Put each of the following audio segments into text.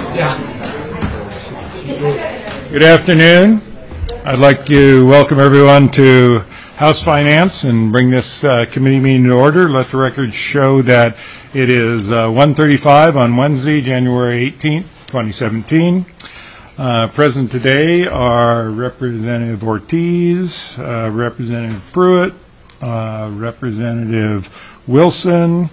Good afternoon. I'd like to welcome everyone to House Finance and bring this committee meeting to order. Let the record show that it is 1:35 on Wednesday, January 18th, 2017. Present today are Representative Ortiz, Representative Pruitt, Representative Wilson,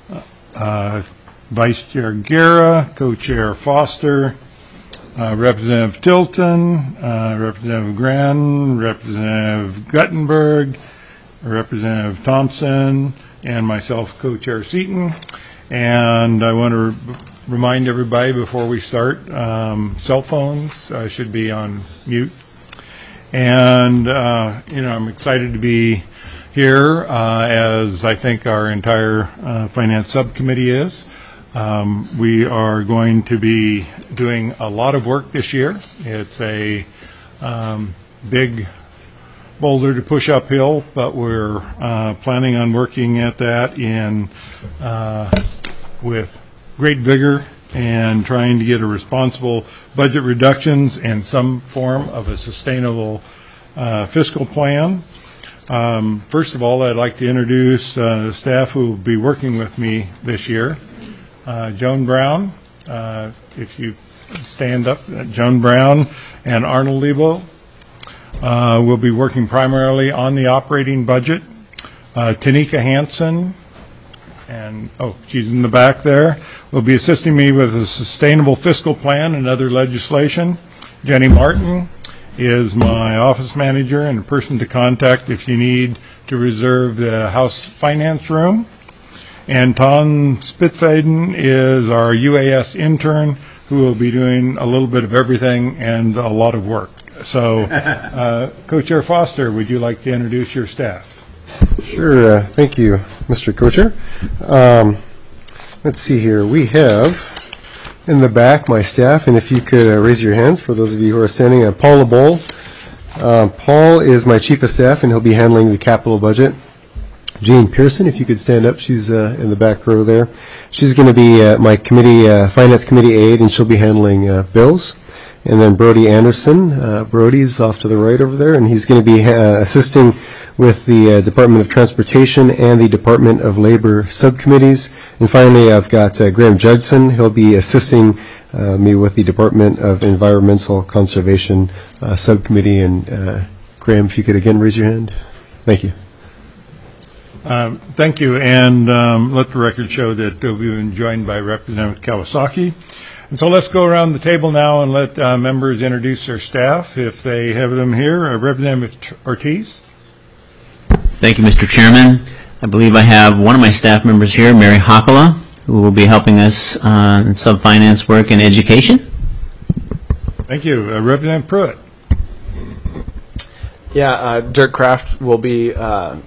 Vice Chair Guerra, Co-Chair Foster, Representative Tilton, Representative Gren, Representative Guttenberg, Representative Thompson, and myself, Co-Chair Seaton. And I want to remind everybody before we start, cell phones should be on mute. And, I'm excited to be here, as I think our entire Finance Subcommittee is. We are going to be doing a lot of work this year. It's a big boulder to push uphill, but we're planning on working at that with great vigor and trying to get a responsible budget reductions and some form of a sustainable fiscal plan. First of all, I'd like to introduce the staff who will be working with me this year. Joan Brown, if you stand up, Joan Brown and Arnold Lebo will be working primarily on the operating budget. Tanika Hansen, and she's in the back there, will be assisting me with a sustainable fiscal plan and other legislation. Jenny Martin is my office manager and a person to contact if you need to reserve the House Finance room. And Tom Spitfaden is our UAS intern who will be doing a little bit of everything and a lot of work. So, Co-Chair Foster, would you like to introduce your staff? Sure. Thank you, Mr. Co-Chair. Let's see here. We have in the back my staff, and if you could raise your hands for those of you who are standing. Paul LeBol. Paul is my chief of staff, and he'll be handling the capital budget. Jane Pearson, if you could stand up, she's in the back row there. She's going to be my finance committee aide, and she'll be handling bills. And then Brody Anderson, Brody's off to the right over there, and he's going to be assisting with the Department of Transportation and the Department of Labor subcommittees. And finally, I've got Graham Judson. He'll be assisting me with the Department of Environmental Conservation subcommittee. And Graham, if you could again raise your hand. Thank you. Thank you, and let the record show that we've been joined by Representative Kawasaki. And so let's go around the table now and let members introduce their staff, if they have them here. Representative Ortiz. Thank you, Mr. Chairman. I believe I have one of my staff members here, Mary Hakala, who will be helping us in sub-finance work and education. Thank you. Representative Pruitt. Yeah, Dirk Kraft will be the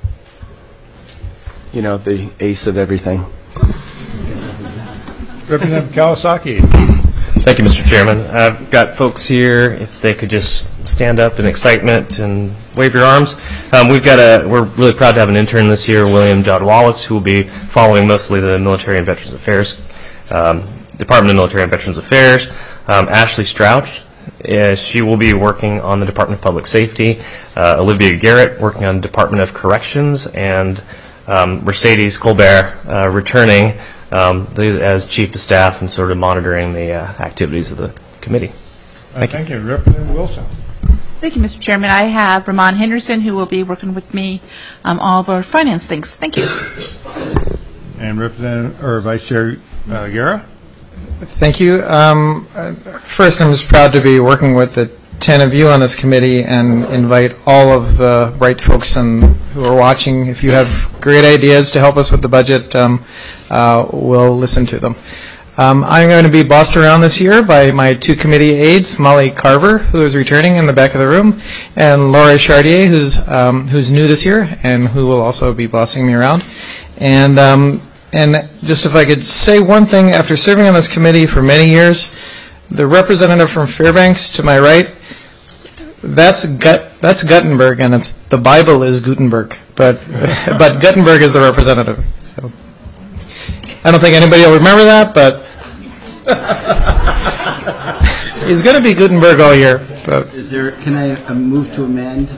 ace of everything. Representative Kawasaki. Thank you, Mr. Chairman. I've got folks here, if they could just stand up in excitement and wave your arms. We're really proud to have an intern this year, William Judd Wallace, who will be following mostly the Military and Veterans Affairs, Department of Military and Veterans Affairs. Ashley Strouch, she will be working on the Department of Public Safety. Olivia Garrett working on the Department of Corrections, and Mercedes Colbert returning as chief of staff and sort of monitoring the activities of the committee. Thank you. Representative Wilson. Thank you, Mr. Chairman. I have Ramon Henderson, who will be working with me all of our finance things. Thank you. And Vice Chair Guerra. Thank you. First, I'm just proud to be working with the 10 of you on this committee and invite all of the right folks who are watching. If you have great ideas to help us with the budget, we'll listen to them. I'm going to be bossed around this year by my two committee aides, Molly Carver, who is returning in the back of the room, and Laura Chartier, who's new this year and who will also be bossing me around. And just if I could say one thing, after serving on this committee for many years, the representative from Fairbanks to my right, that's Guttenberg, and the Bible is Gutenberg, but Guttenberg is the representative. So I don't think anybody will remember that, but He's going to be Gutenberg all year. But Can I move to amend?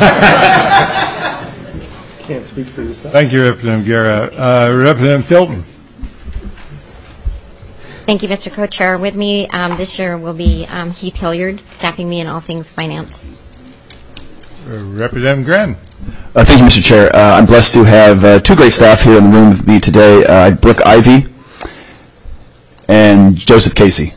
Can't speak for yourself. Thank you, Representative Guerra. Representative Tilton. Thank you, Mr. Co-Chair. With me this year will be Heath Hilliard, staffing me in all things finance. Representative Gren. Thank you, Mr. Chair. I'm blessed to have two great staff here in the room with me today, Brooke Ivy and Joseph Casey.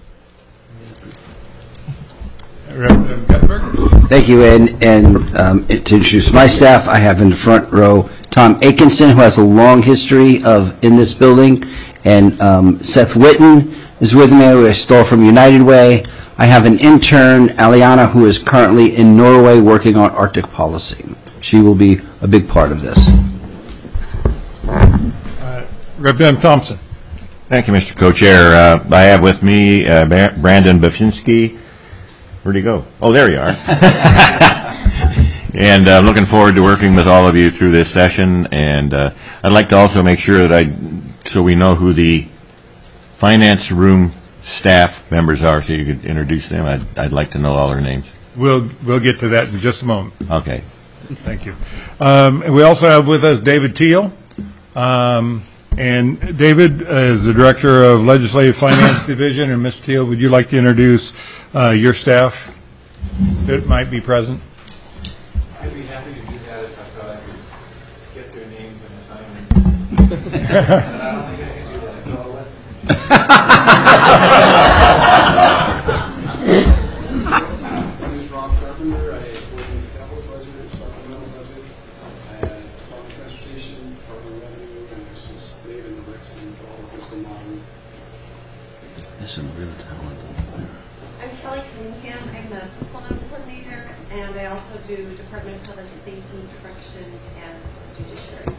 Representative Guttenberg. Thank you, and to introduce my staff, I have in the front row Tom Atkinson, who has a long history in this building, and Seth Witten is with me, who I stole from United Way. I have an intern, Aliana, who is currently in Norway working on Arctic policy. She will be a big part of this. Representative Thompson. Thank you, Mr. Co-Chair. I have with me Brandon Bafinski. Where'd he go? Oh, there you are. And I'm looking forward to working with all of you through this session. And I'd like to also make sure that so we know who the finance room staff members are, so you could introduce them. I'd like to know all their names. We'll get to that in just a moment. Okay. Thank you. And we also have with us David Teal. And David is the Director of Legislative Finance Division. And Mr. Teal, would you like to introduce your staff that might be present? I'd be happy to do that if I thought I could get their names and assignments. But I don't think I can do that, so I'll let My name is Rob Carpenter. I work in the capital budget, supplemental budget. I had public transportation, department of revenue, and this is David and Rickson for all the fiscal modeling. There's some real talent. I'm Kelly Cunningham. I'm the fiscal note coordinator, and I also do Department of Public Safety, Corrections, and Judiciary.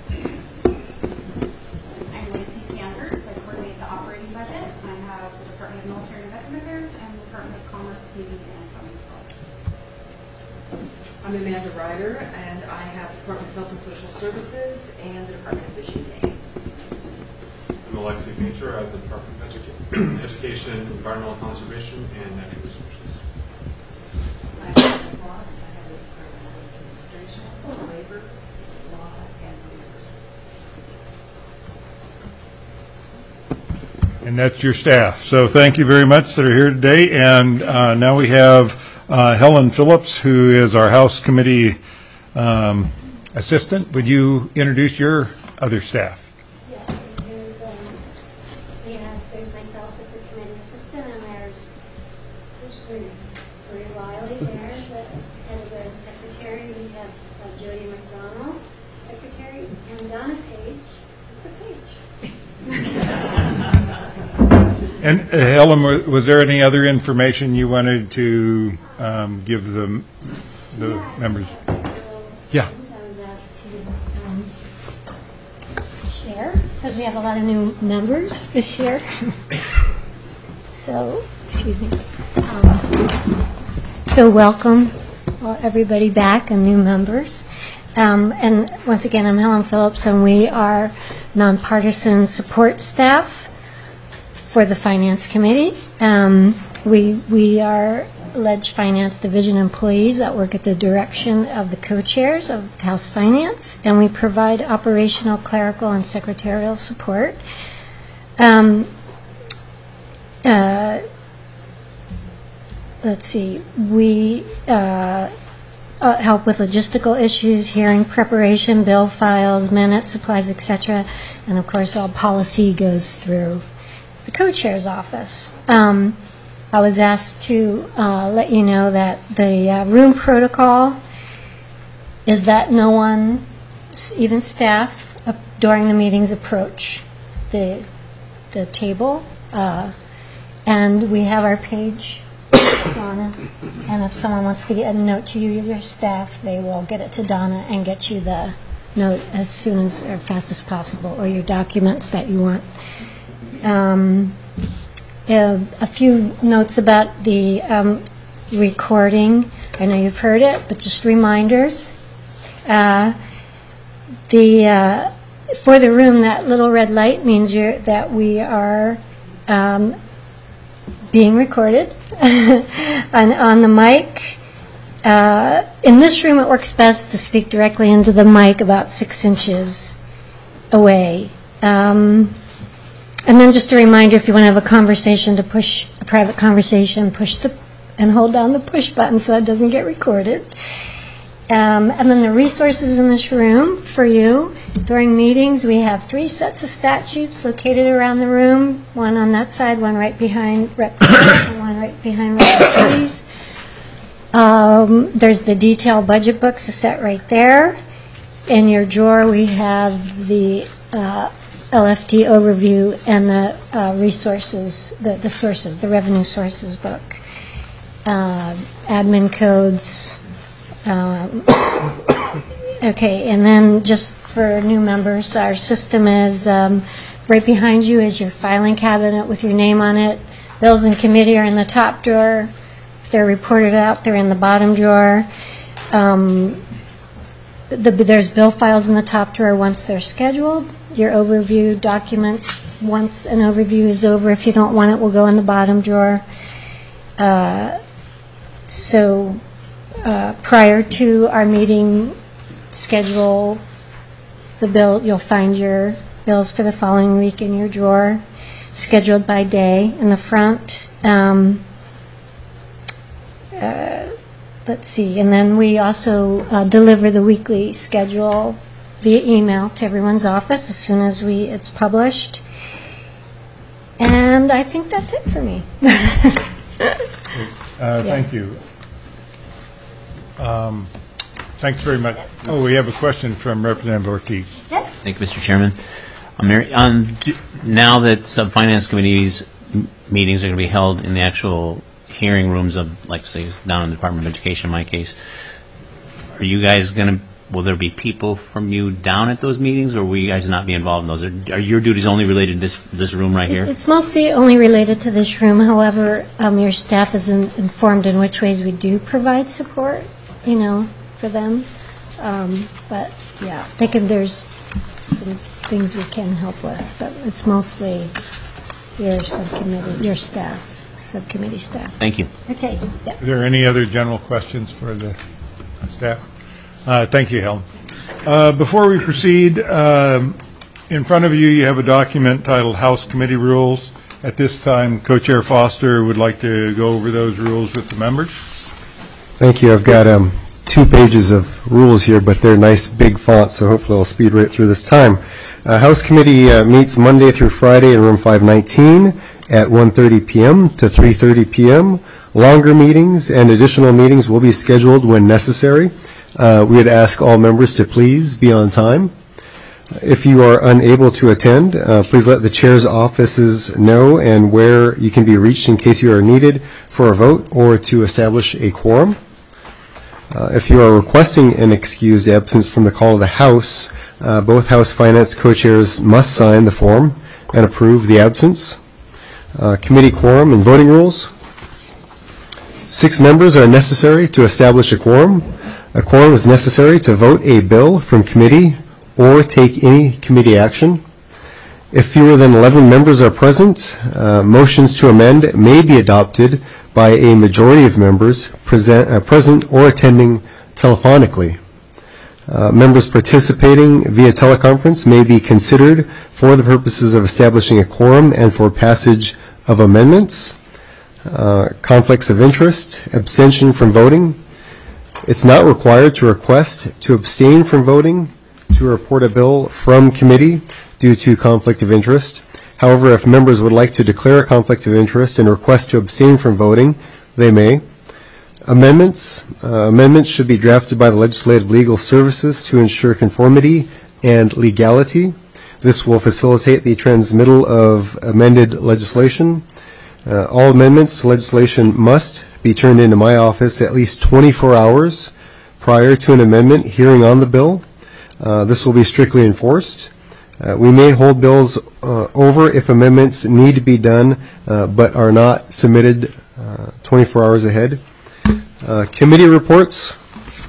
I'm Lacey Sanders. I coordinate the operating budget. I have the Department of Military and Veteran Affairs and the Department of Commerce, Community, and Public Health. I'm Amanda Ryder, and I have the Department of Health and Social Services and the Department of Fish and Game. I'm Alexi Painter. I have the Department of Education, Environmental Conservation, and Natural Resources. I'm Anna Fox. I have the Departments of Administration, Labor, Law, and University. And that's your staff. So thank you very much that are here today. And now we have Helen Phillips, who is our House Committee assistant. Would you introduce your other staff? There's myself as the committee assistant, and there's Marie Wiley there as the head of the secretary. We have Jody McDonald, secretary, and Donna Page is the page. And Helen, was there any other information you wanted to give the members? Yeah. I was asked to share because we have a lot of new members this year. So, excuse me. So welcome everybody back and new members. And once again, I'm Helen Phillips, and we are nonpartisan support staff for the Finance Committee. We are Ledge Finance Division employees that work at the direction of the co-chairs of House Finance, and we provide operational, clerical, and secretarial support. Let's see, we help with logistical issues, hearing preparation, bill files, minutes, supplies, etc. And of course, all policy goes through the co-chair's office. I was asked to let you know that the room protocol is that no one, even staff, during the meetings approach the table. And we have our page, Donna, and if someone wants to get a note to you, your staff, they will get it to Donna and get you the note as soon as or fast as possible, or your documents that you want. A few notes about the recording. I know you've heard it, but just reminders. For the room, that little red light means that we are being recorded. And on the mic, in this room, it works best to speak directly into the mic about 6 inches away. And then just a reminder, if you want to have a conversation, to push a private conversation, and hold down the push button so it doesn't get recorded. And then the resources in this room for you. During meetings, we have 3 sets of statutes located around the room, one on that side, one right behind Rep. and one right behind Rep. Trees. There's the detailed budget books, a set right there. In your drawer, we have the LFT overview and the resources, the sources, the revenue sources book, admin codes. Okay, and then just for new members, our system is right behind you is your filing cabinet with your name on it. Bills and committee are in the top drawer. If they're reported out, they're in the bottom drawer. There's bill files in the top drawer once they're scheduled. Your overview documents, once an overview is over, if you don't want it, will go in the bottom drawer. Prior to our meeting schedule, you'll find your bills for the following week in your drawer, scheduled by day in the front. Let's see, and then we also deliver the weekly schedule via email to everyone's office as soon as it's published. And I think that's it for me. Thank you. Thanks very much. Oh, we have a question from Representative Ortiz. Thank you, Mr. Chairman. Mary, now that sub-finance committees meetings are going to be held in the actual hearing rooms of, like, say, down in the Department of Education, in my case, are you guys going to, will there be people from you down at those meetings, or will you guys not be involved in those? Are your duties only related to this room right here? It's mostly only related to this room. However, your staff is informed in which ways we do provide support, for them. But yeah, there's some things we can help with, but it's mostly your subcommittee staff. Thank you. Okay. Yeah. Are there any other general questions for the staff? Thank you, Helen. Before we proceed, in front of you, you have a document titled House Committee Rules. At this time, Co-Chair Foster would like to go over those rules with the members. Thank you. I've got 2 pages of rules here, but they're nice big fonts, so hopefully I'll speed right through this time. House Committee meets Monday through Friday in room 519 at 1:30 p.m. to 3:30 p.m. Longer meetings and additional meetings will be scheduled when necessary. We would ask all members to please be on time. If you are unable to attend, please let the chair's offices know and where you can be reached in case you are needed for a vote or to establish a quorum. If you are requesting an excused absence from the call of the House, both House Finance co-chairs must sign the form and approve the absence. Committee quorum and voting rules. 6 members are necessary to establish a quorum. A quorum is necessary to vote a bill from committee or take any committee action. If fewer than 11 members are present, motions to amend may be adopted by a majority of members present or attending telephonically. Members participating via teleconference may be considered for the purposes of establishing a quorum and for passage of amendments. Conflicts of interest, abstention from voting. It's not required to request to abstain from voting to report a bill from committee due to conflict of interest. However, if members would like to declare a conflict of interest and request to abstain from voting, they may. Amendments should be drafted by the Legislative Legal Services to ensure conformity and legality. This will facilitate the transmittal of amended legislation. All amendments to legislation must be turned into my office at least 24 hours prior to an amendment hearing on the bill. This will be strictly enforced. We may hold bills over if amendments need to be done but are not submitted 24 hours ahead. Committee reports.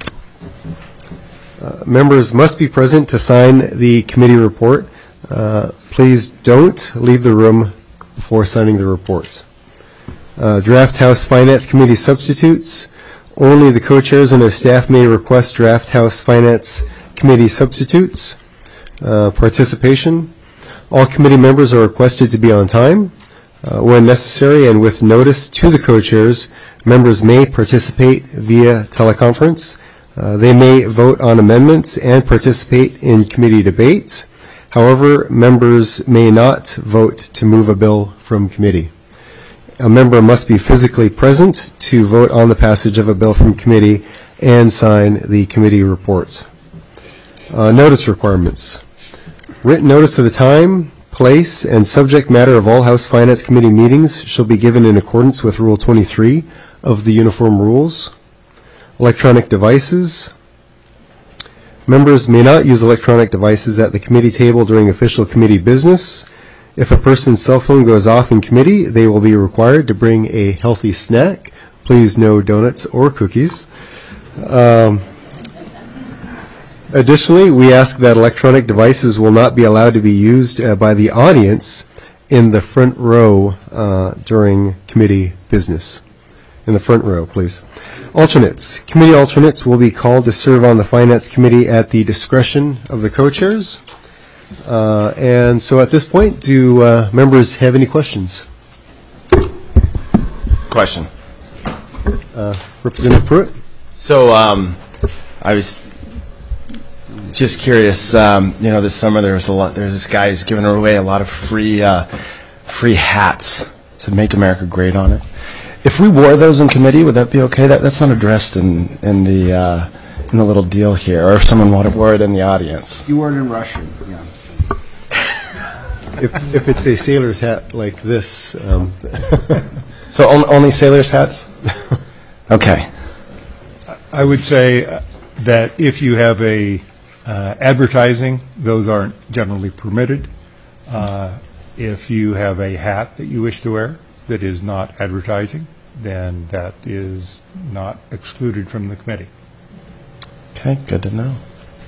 Members must be present to sign the committee report. Please don't leave the room before signing the reports. Draft House Finance Committee substitutes. Only the co-chairs and their staff may request Draft House Finance Committee substitutes. Participation. All committee members are requested to be on time. When necessary and with notice to the co-chairs, members may participate via teleconference. They may vote on amendments and participate in committee debates. However, members may not vote to move a bill from committee. A member must be physically present to vote on the passage of a bill from committee and sign the committee reports. Notice requirements. Written notice of the time, place, and subject matter of all House Finance Committee meetings shall be given in accordance with Rule 23 of the Uniform Rules. Electronic devices. Members may not use electronic devices at the committee table during official committee business. If a person's cell phone goes off in committee, they will be required to bring a healthy snack. Please, no donuts or cookies. Additionally, we ask that electronic devices will not be allowed to be used by the audience in the front row during committee business. In the front row, please. Alternates. Committee alternates will be called to serve on the Finance Committee at the discretion of the co-chairs. And so at this point, do members have any questions? Question. Representative Pruitt? So I was just curious, this summer there's this guy who's giving away a lot of free hats to Make America Great on it. If we wore those in committee, would that be okay? That's not addressed in the little deal here, or if someone wore it in the audience. You wore it in Russian, yeah. If it's a sailor's hat like this. So only sailor's hats? Okay. I would say that if you have a advertising, those aren't generally permitted. If you have a hat that you wish to wear that is not advertising, then that is not excluded from the committee. Okay, good to know.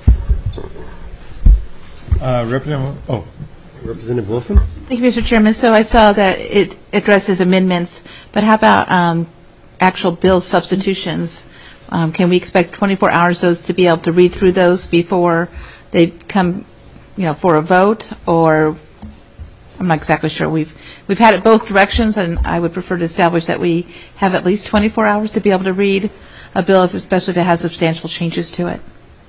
Representative Wilson? Thank you, Mr. Chairman. So I saw that it addresses amendments, but how about actual bill substitutions? Can we expect 24 hours those to be able to read through those before they come, for a vote? Or I'm not exactly sure. We've had it both directions, and I would prefer to establish that we have at least 24 hours to be able to read a bill, especially if it has substantial changes to it.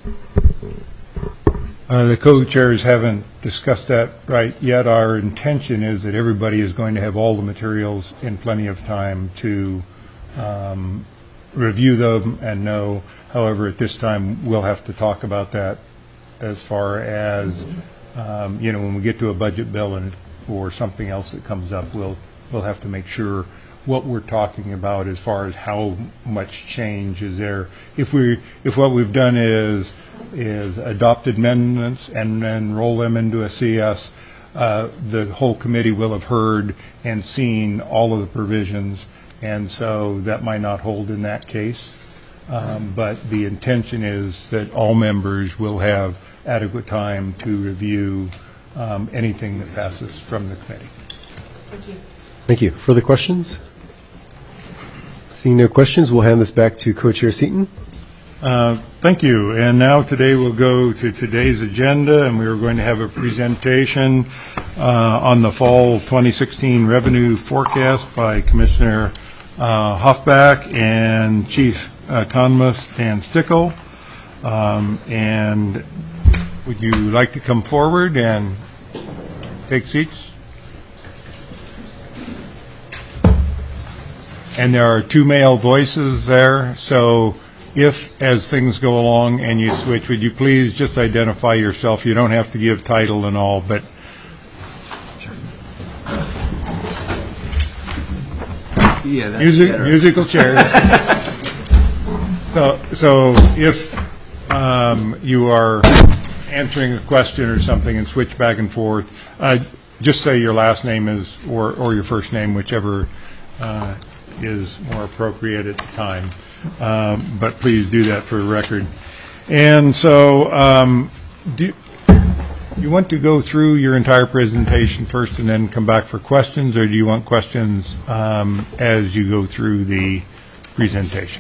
The co-chairs haven't discussed that right yet. Our intention is that everybody is going to have all the materials in plenty of time to review them and know. However, at this time, we'll have to talk about that as far as, when we get to a budget bill or something else that comes up, we'll have to make sure what we're talking about as far as how much change is there. If what we've done is adopted amendments and then roll them into a CS, the whole committee will have heard and seen all of the provisions, and so that might not hold in that case. But the intention is that all members will have adequate time to review anything that passes from the committee. Thank you. Thank you. Further questions? Seeing no questions, we'll hand this back to Co-Chair Seaton. Thank you. And now today we'll go to today's agenda, and we are going to have a presentation on the fall 2016 revenue forecast by Commissioner Hoffbach and Chief Economist Dan Stickle. And would you like to come forward and take seats? And there are two male voices there, so if, as things go along and you switch, would you please just identify yourself? You don't have to give title and all, but musical chairs. So if you are answering a question or something and switch back and forth, just say your last name is or your first name, whichever is more appropriate at the time. But please do that for the record. And so you want to go through your entire presentation first and then come back for questions, or do you want questions as you go through the presentation?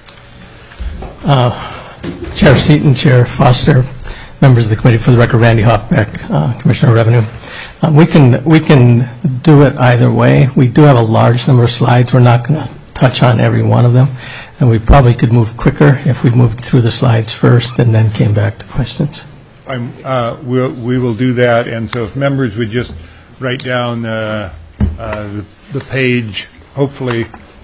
Chair Seaton, Chair Foster, members of the committee, for the record, Randy Hoffbeck, Commissioner of Revenue. We can do it either way. We do have a large number of slides. We're not going to touch on every one of them, and we probably could move quicker if we moved through the slides first and then came back to questions. We will do that, and so if members would just write down the page, hopefully.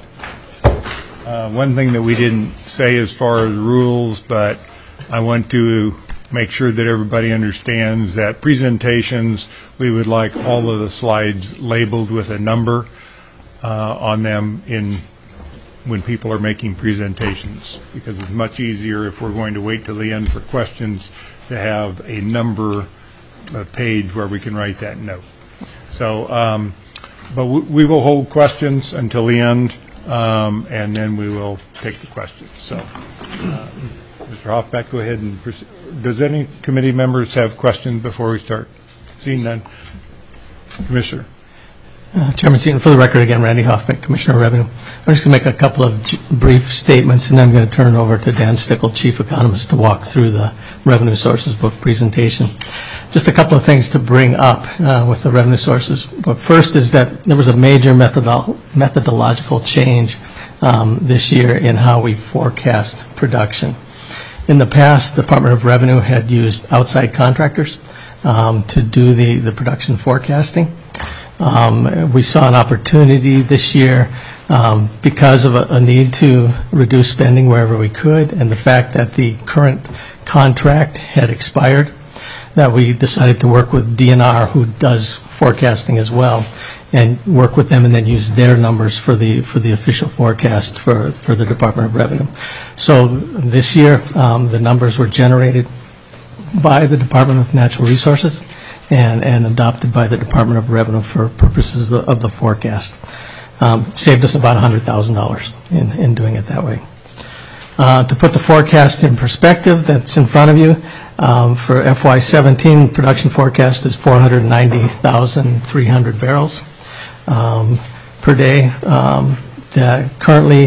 One thing that we didn't say as far as rules, but I want to make sure that everybody understands that presentations, we would like all of the slides labeled with a number on them when people are making presentations, because it's much easier if we're going to wait till the end for questions to have a number, a page where we can write that note. So, but we will hold questions until the end, and then we will take the questions. So, Mr. Hoffbeck, go ahead and proceed. Does any committee members have questions before we start? Seeing none. Commissioner. Chairman Seaton, for the record again, Randy Hoffbeck, Commissioner of Revenue. I'm just going to make a couple of brief statements, and then I'm going to turn it over to Dan Stickle, Chief Economist, to walk through the Revenue Sources book presentation. Just a couple of things to bring up with the Revenue Sources book. First is that there was a major methodological change this year in how we forecast production. In the past, the Department of Revenue had used outside contractors to do the production forecasting. We saw an opportunity this year because of a need to reduce spending wherever we could, and the fact that the current contract had expired, that we decided to work with DNR, who does forecasting as well, and work with them and then use their numbers for the official forecast for the Department of Revenue. So this year, the numbers were generated by the Department of Natural Resources and adopted by the Department of Revenue for purposes of the forecast. Saved us about $100,000 in doing it that way. To put the forecast in perspective that's in front of you, for FY17, production forecast is 490,300 barrels per day. Currently,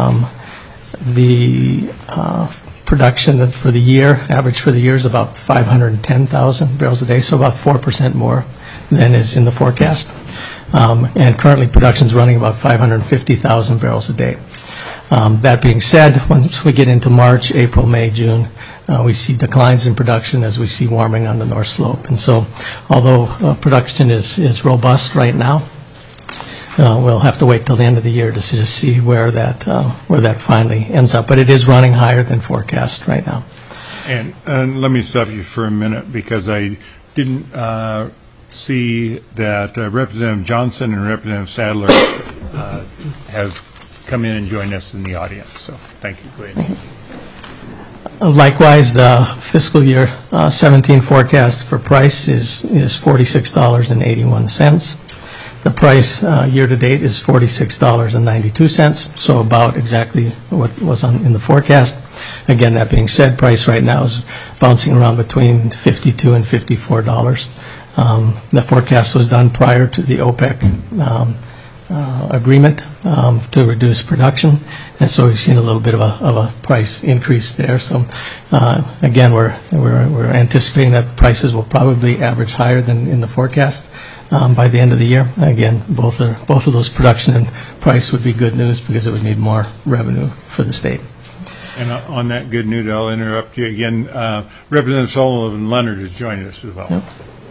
the production for the year, average for the year, is about 510,000 barrels a day, so about 4% more than is in the forecast. And currently, production is running about 550,000 barrels a day. That being said, once we get into March, April, May, June, we see declines in production as we see warming on the North Slope. And so, although production is robust right now, we'll have to wait till the end of the year to just see where that finally ends up. But it is running higher than forecast right now. And let me stop you for a minute, because I didn't see that Representative Johnson and Representative Sadler have come in and joined us in the audience. So thank you. Go ahead. Likewise, the fiscal year 17 forecast for price is $46.81. The price year to date is $46.92, so about exactly what was in the forecast. Again, that being said, price right now is bouncing around between $52 and $54. The forecast was done prior to the OPEC agreement to reduce production, and so we've seen a little bit of a price increase there. So again, we're anticipating that prices will probably average higher than in the forecast by the end of the year. Again, both of those, production and price, would be good news, because it would mean more revenue for the state. And on that good news, I'll interrupt you again. Representative Sullivan Leonard has joined us as well. Yep.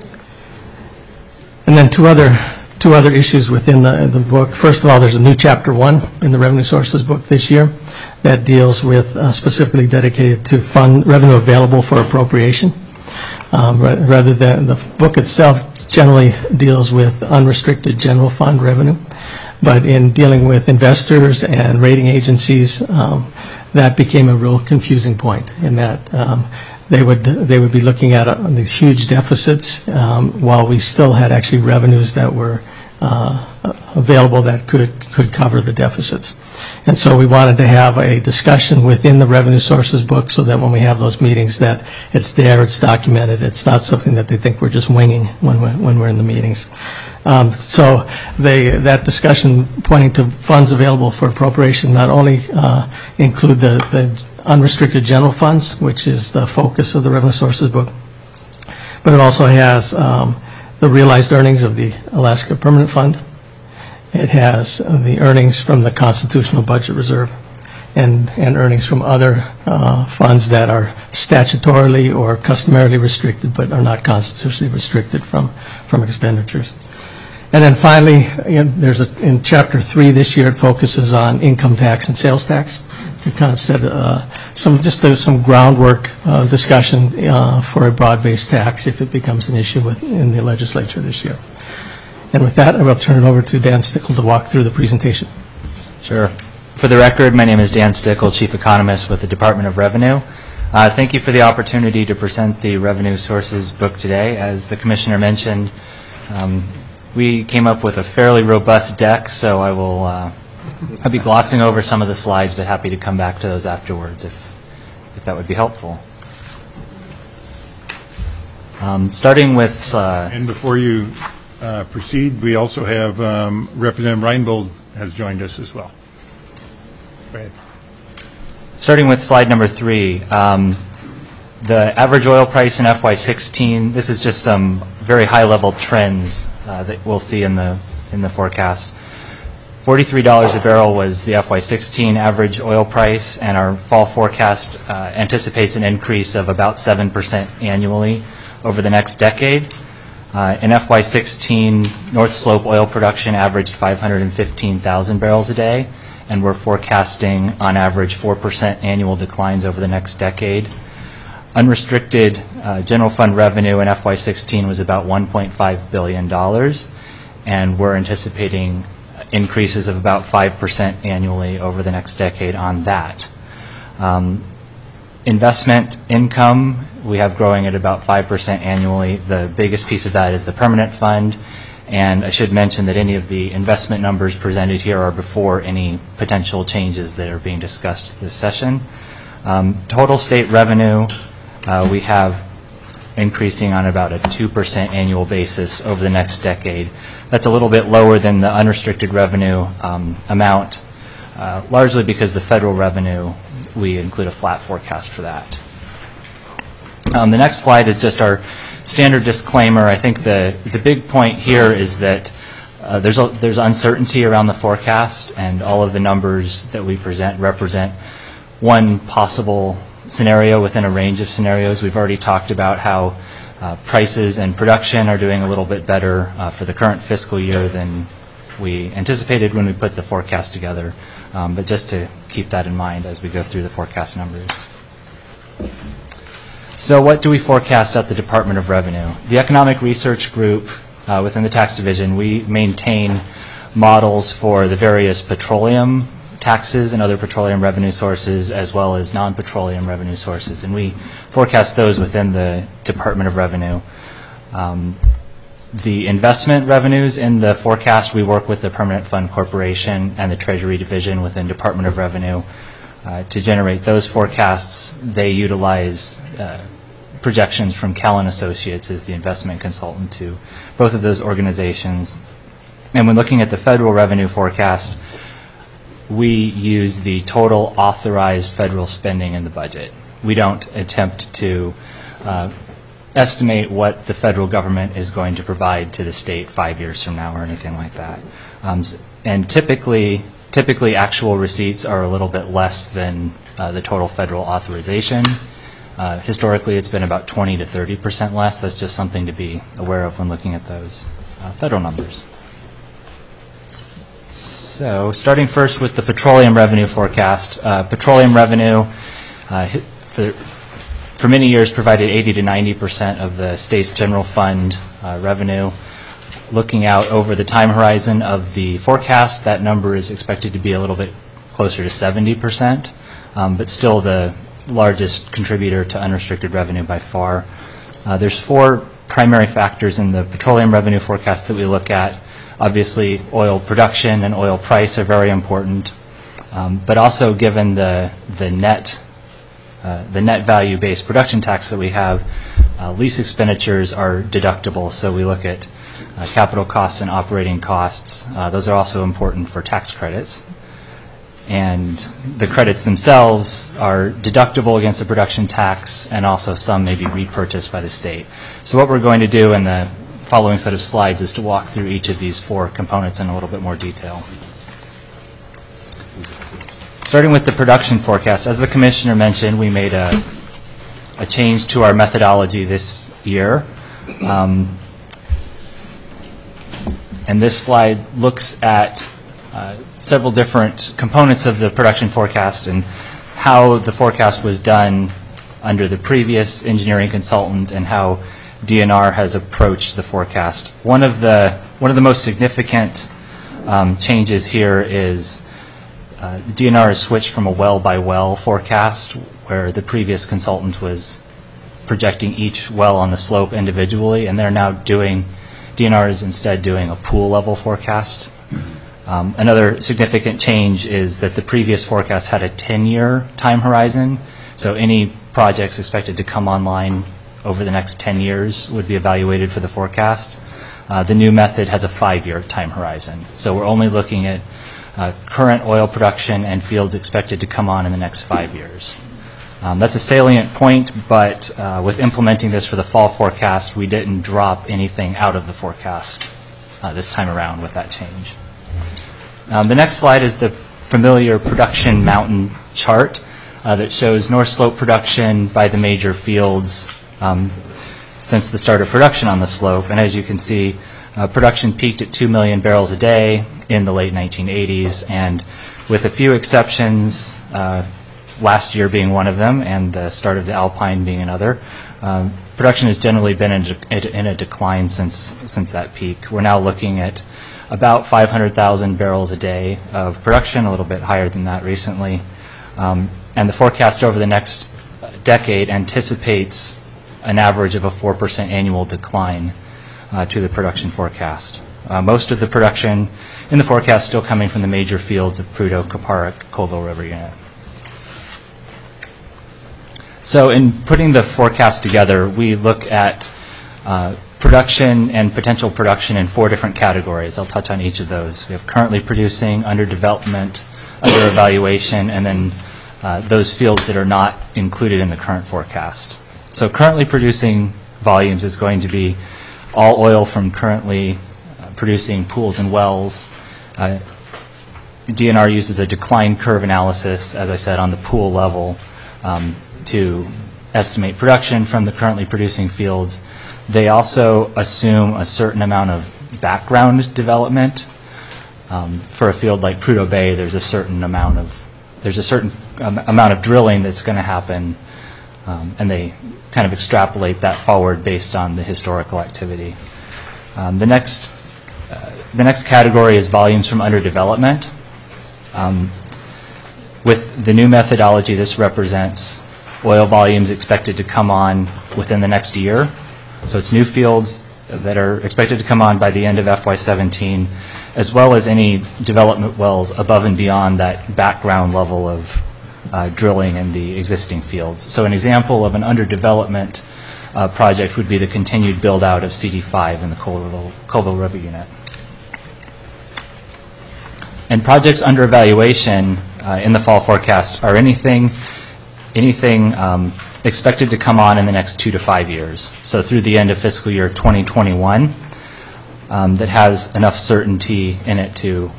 And then two other issues within the book. First of all, there's a new Chapter 1 in the Revenue Sources book this year that deals with, specifically dedicated to fund revenue available for appropriation. Rather than the book itself generally deals with unrestricted general fund revenue, but in dealing with investors and rating agencies, that became a real confusing point, in that they would be looking at these huge deficits while we still had actually revenues that were available that could cover the deficits. And so we wanted to have a discussion within the revenue sources book so that when we have those meetings that it's there, it's documented, it's not something that they think we're just winging when we're in the meetings. So that discussion pointing to funds available for appropriation not only include the unrestricted general funds, which is the focus of the revenue sources book, but it also has the realized earnings of the Alaska Permanent Fund. It has the earnings from the Constitutional Budget Reserve and earnings from other funds that are statutorily or customarily restricted but are not constitutionally restricted from expenditures. And then finally, in Chapter 3 this year, it focuses on income tax and sales tax to kind of set some groundwork discussion for a broad-based tax if it becomes an issue in the legislature this year. And with that, I will turn it over to Dan Stickle to walk through the presentation. Sure. For the record, my name is Dan Stickle, Chief Economist with the Department of Revenue. Thank you for the opportunity to present the Revenue Sources book today. As the Commissioner mentioned, we came up with a fairly robust deck, so I'll be glossing over some of the slides, but happy to come back to those afterwards if that would be helpful. Starting with... and before you proceed, we also have Representative Reinbold has joined us as well. Go ahead. Starting with slide number 3, the average oil price in FY16, this is just some very high-level trends that we'll see in the forecast. $43 a barrel was the FY16 average oil price, and our fall forecast anticipates an increase of about 7% annually over the next decade. In FY16, North Slope oil production averaged 515,000 barrels a day, and we're forecasting on average 4% annual declines over the next decade. Unrestricted general fund revenue in FY16 was about $1.5 billion, and we're anticipating increases of about 5% annually over the next decade on that. Investment income, we have growing at about 5% annually. The biggest piece of that is the permanent fund, and I should mention that any of the investment numbers presented here are before any potential changes that are being discussed this session. Total state revenue, we have increasing on about a 2% annual basis over the next decade. That's a little bit lower than the unrestricted revenue amount, largely because the federal revenue, we include a flat forecast for that. The next slide is just our standard disclaimer. I think the big point here is that there's uncertainty around the forecast, and all of the numbers that we present represent one possible scenario within a range of scenarios. We've already talked about how prices and production are doing a little bit better for the current fiscal year than we anticipated when we put the forecast together, but just to keep that in mind as we go through the forecast numbers. So what do we forecast at the Department of Revenue? The Economic Research Group within the Tax Division, we maintain models for the various petroleum taxes and other petroleum revenue sources, as well as non-petroleum revenue sources, and we forecast those within the Department of Revenue. The investment revenues in the forecast, we work with the Permanent Fund Corporation and the Treasury Division within Department of Revenue to generate those forecasts. They utilize projections from Callan Associates as the investment consultant to both of those organizations. And when looking at the federal revenue forecast, we use the total authorized federal spending in the budget. We don't attempt to estimate what the federal government is going to provide to the state 5 years from now or anything like that. And typically actual receipts are a little bit less than the total federal authorization. Historically, it's been about 20 to 30% less. That's just something to be aware of when looking at those federal numbers. So starting first with the petroleum revenue forecast. Petroleum revenue for many years provided 80 to 90% of the state's general fund revenue. Looking out over the time horizon of the forecast, that number is expected to be a little bit closer to 70%, but still the largest contributor to unrestricted revenue by far. There's four primary factors in the petroleum revenue forecast that we look at. Obviously, oil production and oil price are very important, but also given the net value-based production tax that we have, lease expenditures are deductible, so we look at capital costs and operating costs. Those are also important for tax credits. And the credits themselves are deductible against the production tax, and also some may be repurchased by the state. So what we're going to do in the following set of slides is to walk through each of these 4 components in a little bit more detail. Starting with the production forecast, as the Commissioner mentioned, we made a change to our methodology this year. And this slide looks at several different components of the production forecast and how the forecast was done under the previous engineering consultants and how DNR has approached the forecast. One of the most significant changes here is DNR has switched from a well-by-well forecast, where the previous consultant was projecting each well on the slope individually, and DNR is instead doing a pool-level forecast. Another significant change is that the previous forecast had a 10-year time horizon, so any projects expected to come online over the next 10 years would be evaluated for the forecast. The new method has a 5-year time horizon, so we're only looking at current oil production and fields expected to come on in the next 5 years. That's a salient point, but with implementing this for the fall forecast, we didn't drop anything out of the forecast this time around with that change. The next slide is the familiar production mountain chart that shows North Slope production by the major fields since the start of production on the slope. And as you can see, production peaked at 2 million barrels a day in the late 1980s, and with a few exceptions, last year being one of them and the start of the Alpine being another, production has generally been in a decline since that peak. We're now looking at about 500,000 barrels a day of production, a little bit higher than that recently. And the forecast over the next decade anticipates an average of a 4% annual decline to the production forecast. Most of the production in the forecast still coming from the major fields of Prudhoe, Kuparuk, Colville River Unit. So in putting the forecast together, we look at production and potential production in 4 different categories. I'll touch on each of those. We have currently producing, under development, under evaluation, and then those fields that are not included in the current forecast. So currently producing volumes is going to be all oil from currently producing pools and wells. DNR uses a decline curve analysis, as I said, on the pool level to estimate production from the currently producing fields. They also assume a certain amount of background development. For a field like Prudhoe Bay, there's a certain amount of drilling that's going to happen, and they kind of extrapolate that forward based on the historical activity. The next category is volumes from under development. With the new methodology, this represents oil volumes expected to come on within the next year. So it's new fields that are expected to come on by the end of FY17, as well as any development wells above and beyond that background level of drilling in the existing fields. So an example of an under development project would be the continued build out of CD5 in the Colville River Unit. And projects under evaluation in the fall forecast are anything expected to come on in the next 2 to 5 years. So through the end of fiscal year 2021, that has enough certainty in it to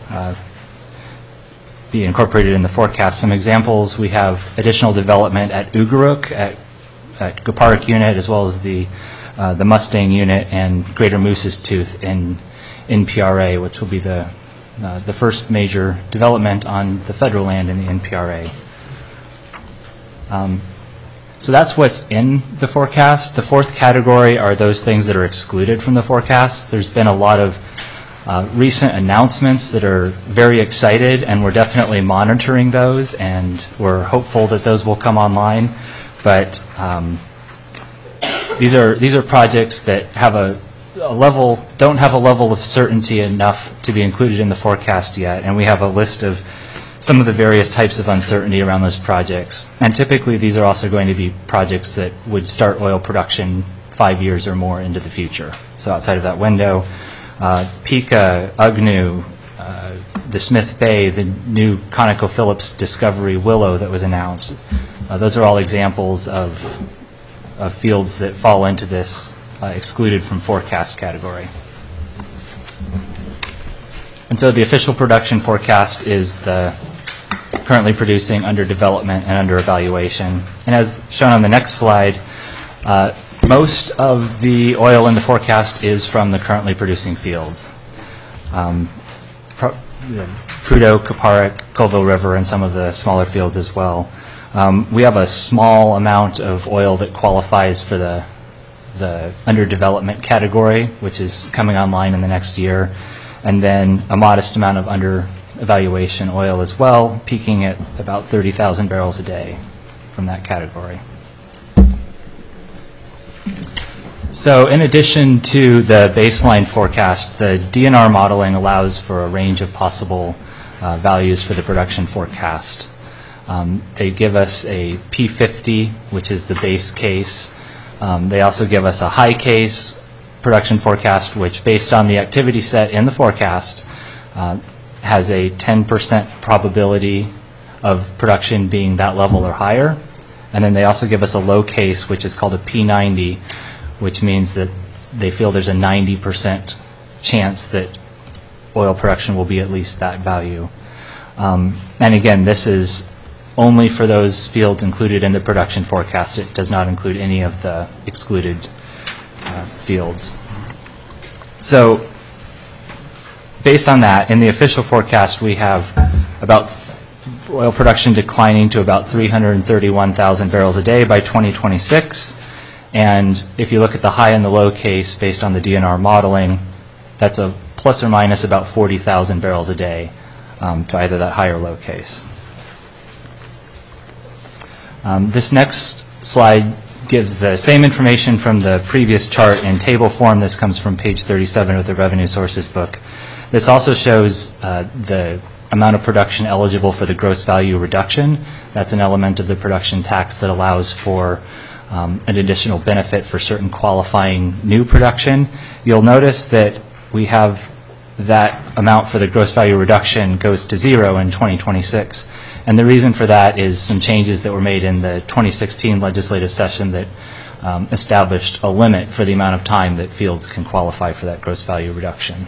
be incorporated in the forecast. Some examples: we have additional development at Ugaruk, at Kuparuk Unit, as well as the Mustang Unit and Greater Moose's Tooth in NPRA, which will be the first major development on the federal land in the NPRA. So that's what's in the forecast. The 4th category are those things that are excluded from the forecast. There's been a lot of recent announcements that are very excited, and we're definitely monitoring those, and we're hopeful that those will come online. But these are projects that have a don't have a level of certainty enough to be included in the forecast yet, and we have a list of some of the various types of uncertainty around those projects. And typically these are also going to be projects that would start oil production 5 years or more into the future. So outside of that window, Pikka, Agnew, the Smith Bay, the new ConocoPhillips discovery Willow that was announced. Those are all examples of fields that fall into this excluded from forecast category. And so the official production forecast is the currently producing, under development, and under evaluation. And as shown on the next slide, most of the oil in the forecast is from the currently producing fields. Prudhoe, Kuparuk, Colville River, and some of the smaller fields as well. We have a small amount of oil that qualifies for the under development category, which is coming online in the next year, and then a modest amount of under evaluation oil as well, peaking at about 30,000 barrels a day from that category. So in addition to the baseline forecast, the DNR modeling allows for a range of possible values for the production forecast. They give us a P50, which is the base case. They also give us a high case production forecast, which based on the activity set in the forecast has a 10% probability of production being that level or higher. And then they also give us a low case, which is called a P90, which means that they feel there's a 90% chance that oil production will be at least that value. And again, this is only for those fields included in the production forecast. It does not include any of the excluded fields. So based on that, in the official forecast, we have about oil production declining to about 331,000 barrels a day by 2026. And if you look at the high and the low case based on the DNR modeling, that's a plus or minus about 40,000 barrels a day to either that high or low case. This next slide gives the same information from the previous chart in table form. This comes from page 37 of the Revenue Sources book. This also shows the amount of production eligible for the gross value reduction. That's an element of the production tax that allows for an additional benefit for certain qualifying new production. You'll notice that we have that amount for the gross value reduction goes to zero in 2026. And the reason for that is some changes that were made in the 2016 legislative session that established a limit for the amount of time that fields can qualify for that gross value reduction.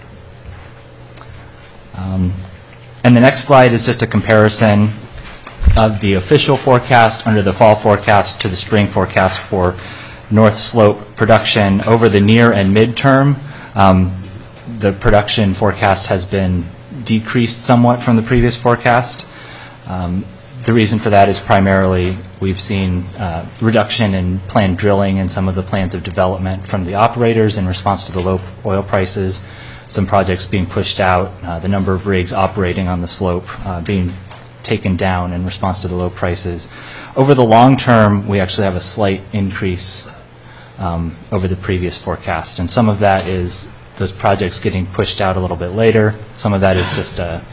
And the next slide is just a comparison of the official forecast under the fall forecast to the spring forecast for North Slope production over the near and midterm. The production forecast has been decreased somewhat from the previous forecast. The reason for that is primarily we've seen reduction in planned drilling in some of the plans of development from the operators in response to the low oil prices, some projects being pushed out, the number of rigs operating on the slope being taken down in response to the low prices. Over the long term, we actually have a slight increase over the previous forecast, and some of that is those projects getting pushed out a little bit later. Some of that is just a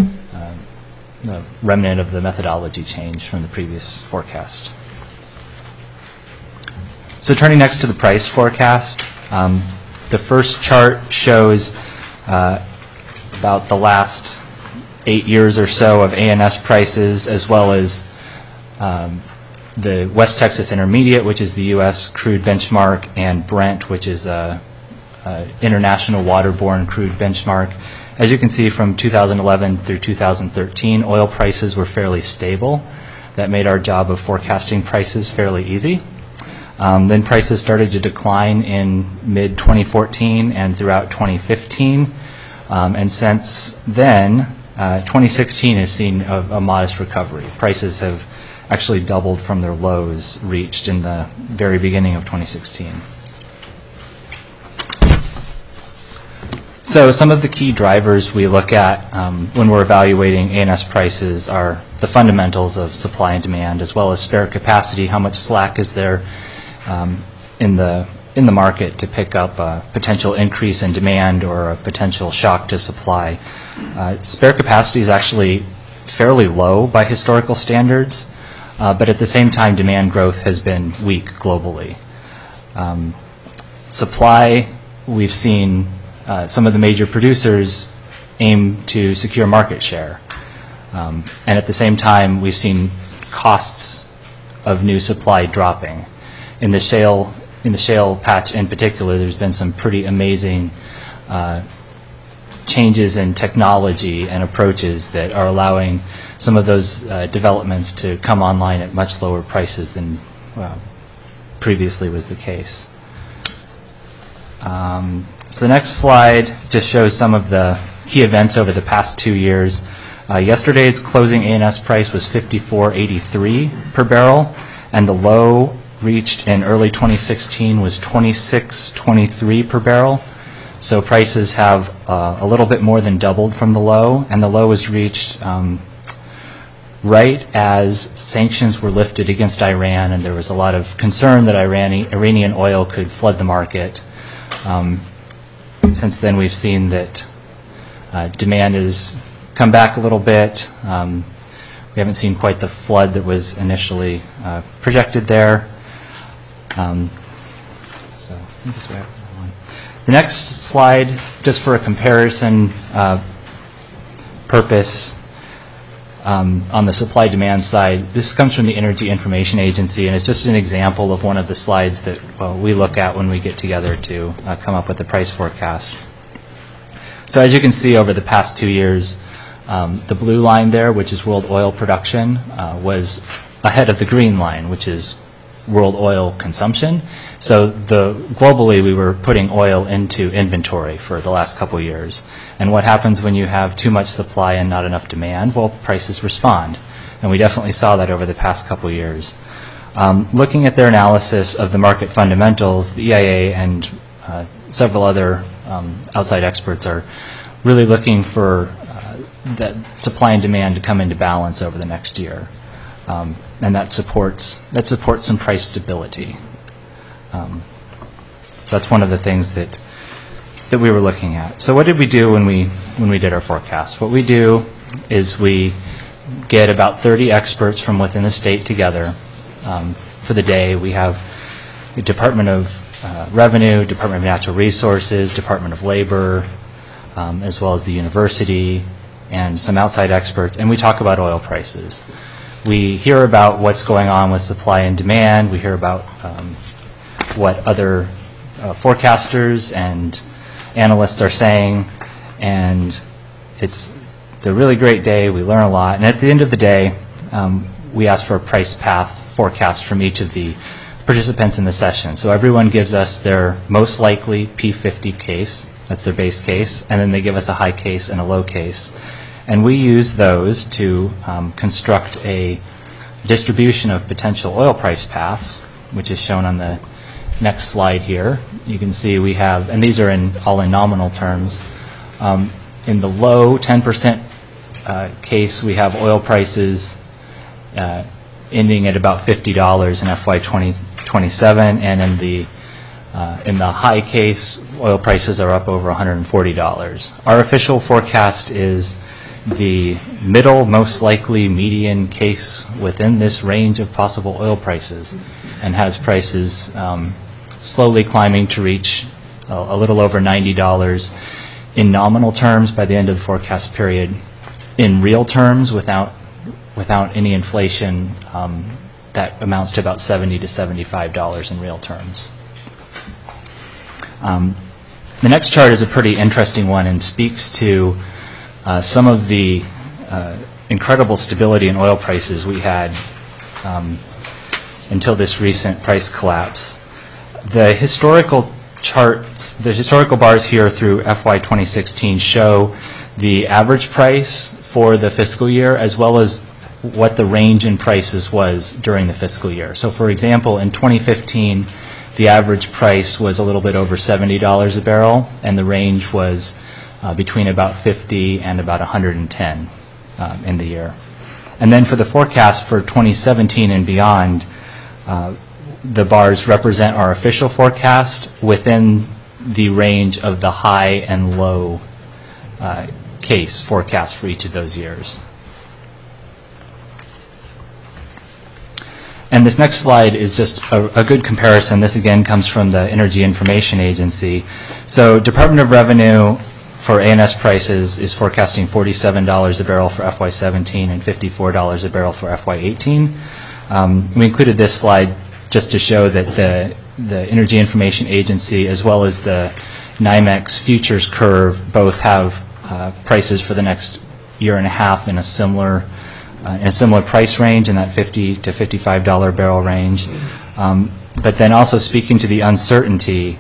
remnant of the methodology change from the previous forecast. So turning next to the price forecast, the first chart shows about the last 8 years or so of ANS prices, as well as the West Texas Intermediate, which is the U.S. crude benchmark, and Brent, which is a international waterborne crude benchmark. As you can see, from 2011 through 2013, oil prices were fairly stable. That made our job of forecasting prices fairly easy. Then prices started to decline in mid-2014 and throughout 2015. And since then, 2016 has seen a modest recovery. Prices have actually doubled from their lows reached in the very beginning of 2016. So some of the key drivers we look at when we're evaluating ANS prices are the fundamentals of supply and demand, as well as spare capacity, how much slack is there in the in the market to pick up a potential increase in demand or a potential shock to supply. Spare capacity is actually fairly low by historical standards, but at the same time, demand growth has been weak globally. Supply, we've seen some of the major producers aim to secure market share. And at the same time, we've seen costs of new supply dropping. In the shale patch in particular, there's been some pretty amazing changes in technology and approaches that are allowing some of those developments to come online at much lower prices than previously was the case. So the next slide just shows some of the key events over the past 2 years. Yesterday's closing ANS price was $54.83 per barrel, and the low reached in early 2016 was $26.23 per barrel. So prices have a little bit more than doubled from the low, and the low was reached right as sanctions were lifted against Iran, and there was a lot of concern that Iranian oil could flood the market. Since then, we've seen that demand has come back a little bit. We haven't seen quite the flood that was initially projected there. So the next slide, just for a comparison purpose, on the supply-demand side, this comes from the Energy Information Agency, and it's just an example of one of the slides that we look at when we get together to come up with the price forecast. So as you can see, over the past 2 years, the blue line there, which is world oil production, was ahead of the green line, which is world oil consumption. So globally, we were putting oil into inventory for the last couple of years. And what happens when you have too much supply and not enough demand? Well, prices respond. And we definitely saw that over the past couple of years. Looking at their analysis of the market fundamentals, the EIA and several other outside experts are really looking for that supply and demand to come into balance over the next year. And that supports some price stability. That's one of the things that we were looking at. So what did we do when we did our forecast? What we do is we get about 30 experts from within the state together for the day. We have the Department of Revenue, Department of Natural Resources, Department of Labor, as well as the university and some outside experts, and we talk about oil prices. We hear about what's going on with supply and demand. We hear about what other forecasters and analysts are saying, and it's a really great day. We learn a lot, and at the end of the day, we ask for a price path forecast from each of the participants in the session. So everyone gives us their most likely P50 case, that's their base case, and then they give us a high case and a low case. And we use those to construct a distribution of potential oil price paths, which is shown on the next slide here. You can see we have, and these are all in nominal terms. In the low 10% case, we have oil prices ending at about $50 in FY 2027, and in the high case, oil prices are up over $140. Our official forecast is the middle, most likely median case within this range of possible oil prices, and has prices slowly climbing to reach a little over $90 in nominal terms by the end of the forecast period. In real terms, without any inflation, that amounts to about $70 to $75 in real terms. The next chart is a pretty interesting one and speaks to some of the incredible stability in oil prices we had until this recent price collapse. The historical charts, the historical bars here through FY 2016 show the average price for the fiscal year as well as what the range in prices was during the fiscal year. So for example, in 2015, the average price was a little bit over $70 a barrel, and the range was between about 50 and about 110 in the year. And then for the forecast for 2017 and beyond, the bars represent our official forecast within the range of the high and low case forecast for each of those years. And this next slide is just a good comparison. This again comes from the Energy Information Agency. So Department of Revenue for ANS prices is forecasting $47 a barrel for FY17 and $54 a barrel for FY18. We included this slide just to show that the Energy Information Agency as well as the NYMEX futures curve both have prices for the next year and a half in a similar price range, in that $50 to $55 barrel range. But then also speaking to the uncertainty,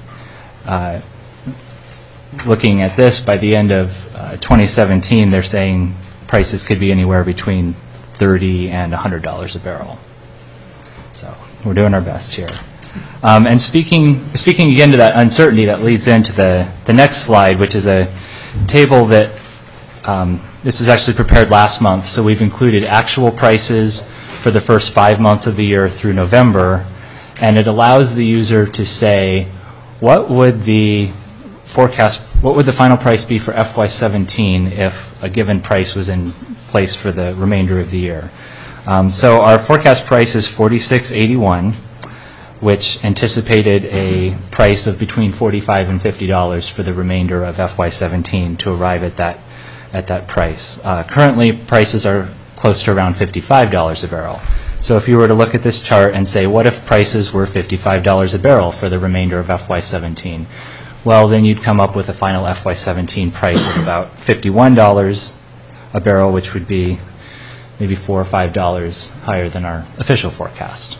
looking at this, by the end of 2017, they're saying prices could be anywhere between $30 and $100 a barrel. So we're doing our best here. And speaking again to that uncertainty, that leads into the next slide, which is a table that this was actually prepared last month. So we've included actual prices for the first 5 months of the year through November, and it allows the user to say, what would the final price be for FY17 if a given price was in place for the remainder of the year? So our forecast price is $46.81, which anticipated a price of between $45 and $50 for the remainder of FY17 to arrive at that price. Currently, prices are close to around $55 a barrel. So if you were to look at this chart and say, what if prices were $55 a barrel for the remainder of FY17? Well, then you'd come up with a final FY17 price of about $51 a barrel, which would be maybe $4 or $5 higher than our official forecast.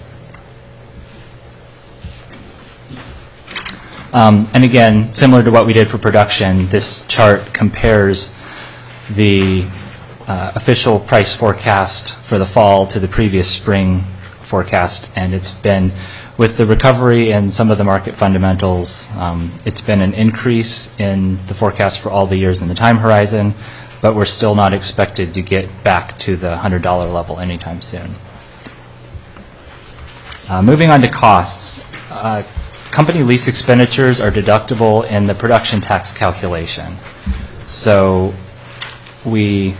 And again, similar to what we did for production, this chart compares the official price forecast for the fall to the previous spring forecast, and it's been, with the recovery and some of the market fundamentals, it's been an increase in the forecast for all the years in the time horizon, but we're still not expected to get back to the $100 level anytime soon. Moving on to costs. Company lease expenditures are deductible in the production tax calculation. So we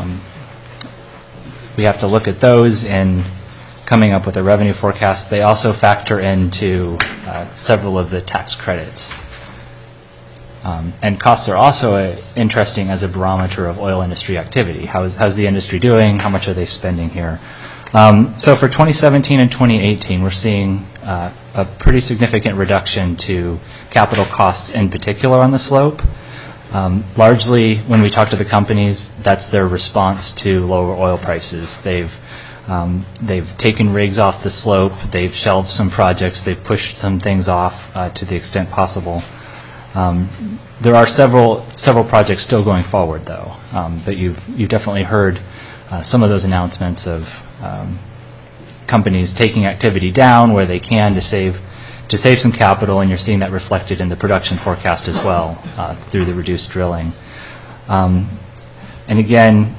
have to look at those in coming up with a revenue forecast. They also factor into several of the tax credits. And costs are also interesting as a barometer of oil industry activity. How's the industry doing? How much are they spending here? So for 2017 and 2018, we're seeing a pretty significant reduction to capital costs in particular on the slope. Largely, when we talk to the companies, that's their response to lower oil prices. They've taken rigs off the slope, they've shelved some projects, they've pushed some things off to the extent possible. There are several projects still going forward, though. But you've definitely heard some of those announcements of companies taking activity down where they can to save some capital, and you're seeing that reflected in the production forecast as well through the reduced drilling. And again,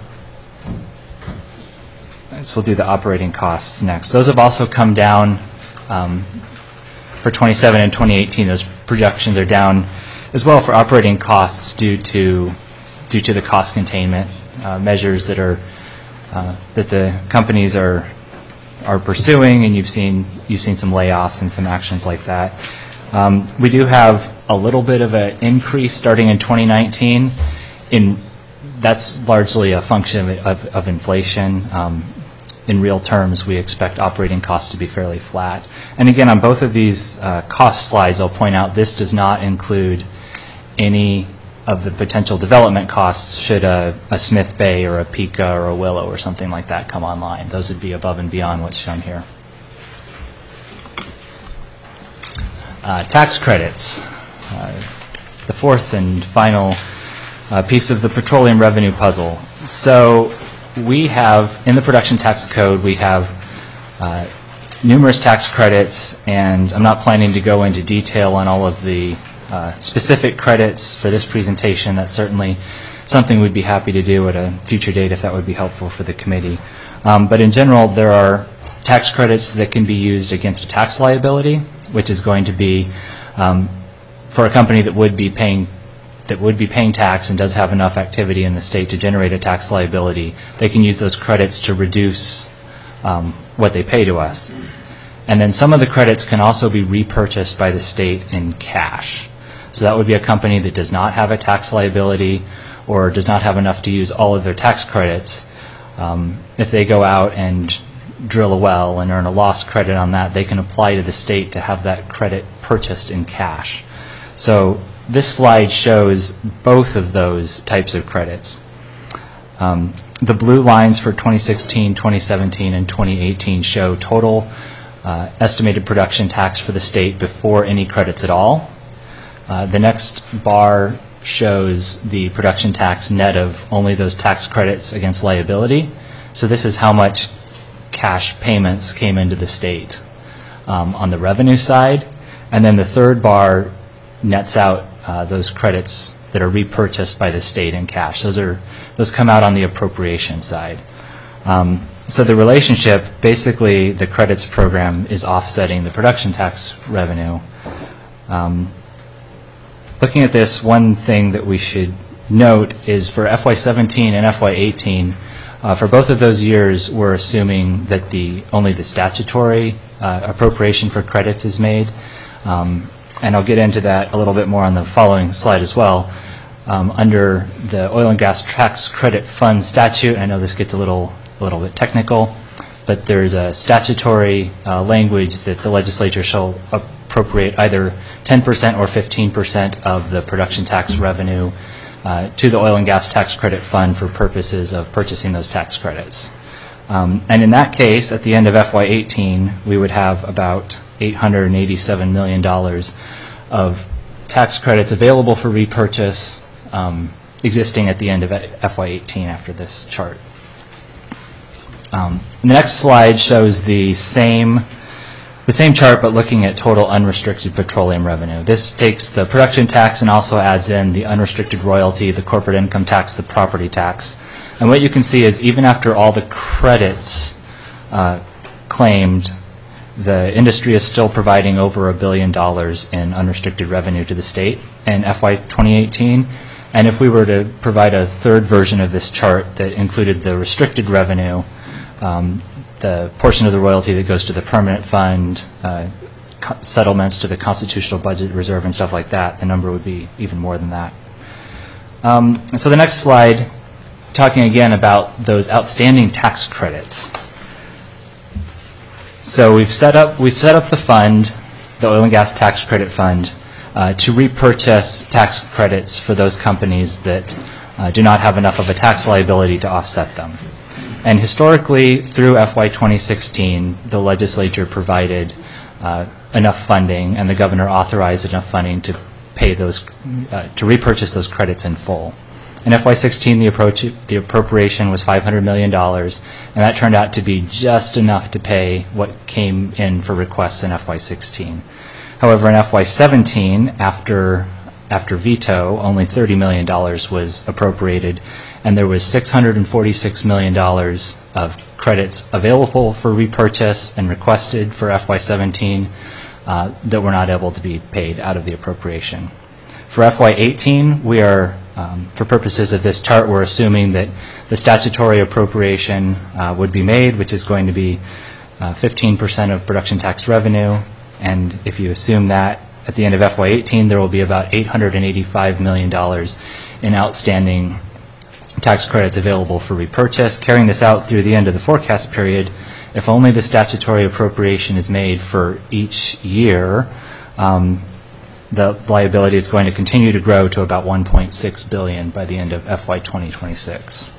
so we'll do the operating costs next. Those have also come down for 2017 and 2018. Those projections are down as well for operating costs due to the cost containment measures that the companies are pursuing, and you've seen some layoffs and some actions like that. We do have a little bit of an increase starting in 2019. That's largely a function of inflation. In real terms, we expect operating costs to be fairly flat. And again, on both of these cost slides, I'll point out this does not include any of the potential development costs should a Smith Bay or a Pica or a Willow or something like that come online. Those would be above and beyond what's shown here. Tax credits, the fourth and final piece of the petroleum revenue puzzle. So we have, in the production tax code, we have numerous tax credits, and I'm not planning to go into detail on all of the specific credits for this presentation. That's certainly something we'd be happy to do at a future date if that would be helpful for the committee. But in general, there are tax credits that can be used against a tax liability, which is going to be for a company that would be paying tax and does have enough activity in the state to generate a tax liability. They can use those credits to reduce what they pay to us. And then some of the credits can also be repurchased by the state in cash. So that would be a company that does not have a tax liability or does not have enough to use all of their tax credits. If they go out and drill a well and earn a loss credit on that, they can apply to the state to have that credit purchased in cash. So this slide shows both of those types of credits. The blue lines for 2016, 2017, and 2018 show total estimated production tax for the state before any credits at all. The next bar shows the production tax net of only those tax credits against liability. So this is how much cash payments came into the state on the revenue side. And then the third bar nets out those credits that are repurchased by the state in cash. Those come out on the appropriation side. So the relationship, basically the credits program is offsetting the production tax revenue. Looking at this, one thing that we should note is for FY17 and FY18, for both of those years, we're assuming that only the statutory appropriation for credits is made. And I'll get into that a little bit more on the following slide as well. Under the Oil and Gas Tax Credit Fund statute, I know this gets a little bit technical, but there's a statutory language that the legislature shall appropriate either 10% or 15% of the production tax revenue to the Oil and Gas Tax Credit Fund for purposes of purchasing those tax credits. And in that case, at the end of FY18, we would have about $887 million of tax credits available for repurchase existing at the end of FY18 after this chart. The next slide shows the same chart but looking at total unrestricted petroleum revenue. This takes the production tax and also adds in the unrestricted royalty, the corporate income tax, the property tax. And what you can see is even after all the credits claimed, the industry is still providing over $1 billion in unrestricted revenue to the state in FY 2018. And if we were to provide a third version of this chart that included the restricted revenue, the portion of the royalty that goes to the permanent fund, settlements to the constitutional budget reserve and stuff like that, the number would be even more than that. So the next slide, talking again about those outstanding tax credits. So we've set up the fund, the Oil and Gas Tax Credit Fund, to repurchase tax credits for those companies that do not have enough of a tax liability to offset them. And historically, through FY 2016, the legislature provided enough funding, and the governor authorized enough funding to pay those, to repurchase those credits in full. In FY16, the appropriation was $500 million, and that turned out to be just enough to pay what came in for requests in FY16. However, in FY17, after veto, only $30 million was appropriated, and there was $646 million of credits available for repurchase and requested for FY17 that were not able to be paid out of the appropriation. For FY18, we are, for purposes of this chart, we're assuming that the statutory appropriation would be made, which is going to be 15% of production tax revenue. And if you assume that at the end of FY18, there will be about $885 million in outstanding tax credits available for repurchase. Carrying this out through the end of the forecast period, if only the statutory appropriation is made for each year, the liability is going to continue to grow to about $1.6 billion by the end of FY 2026.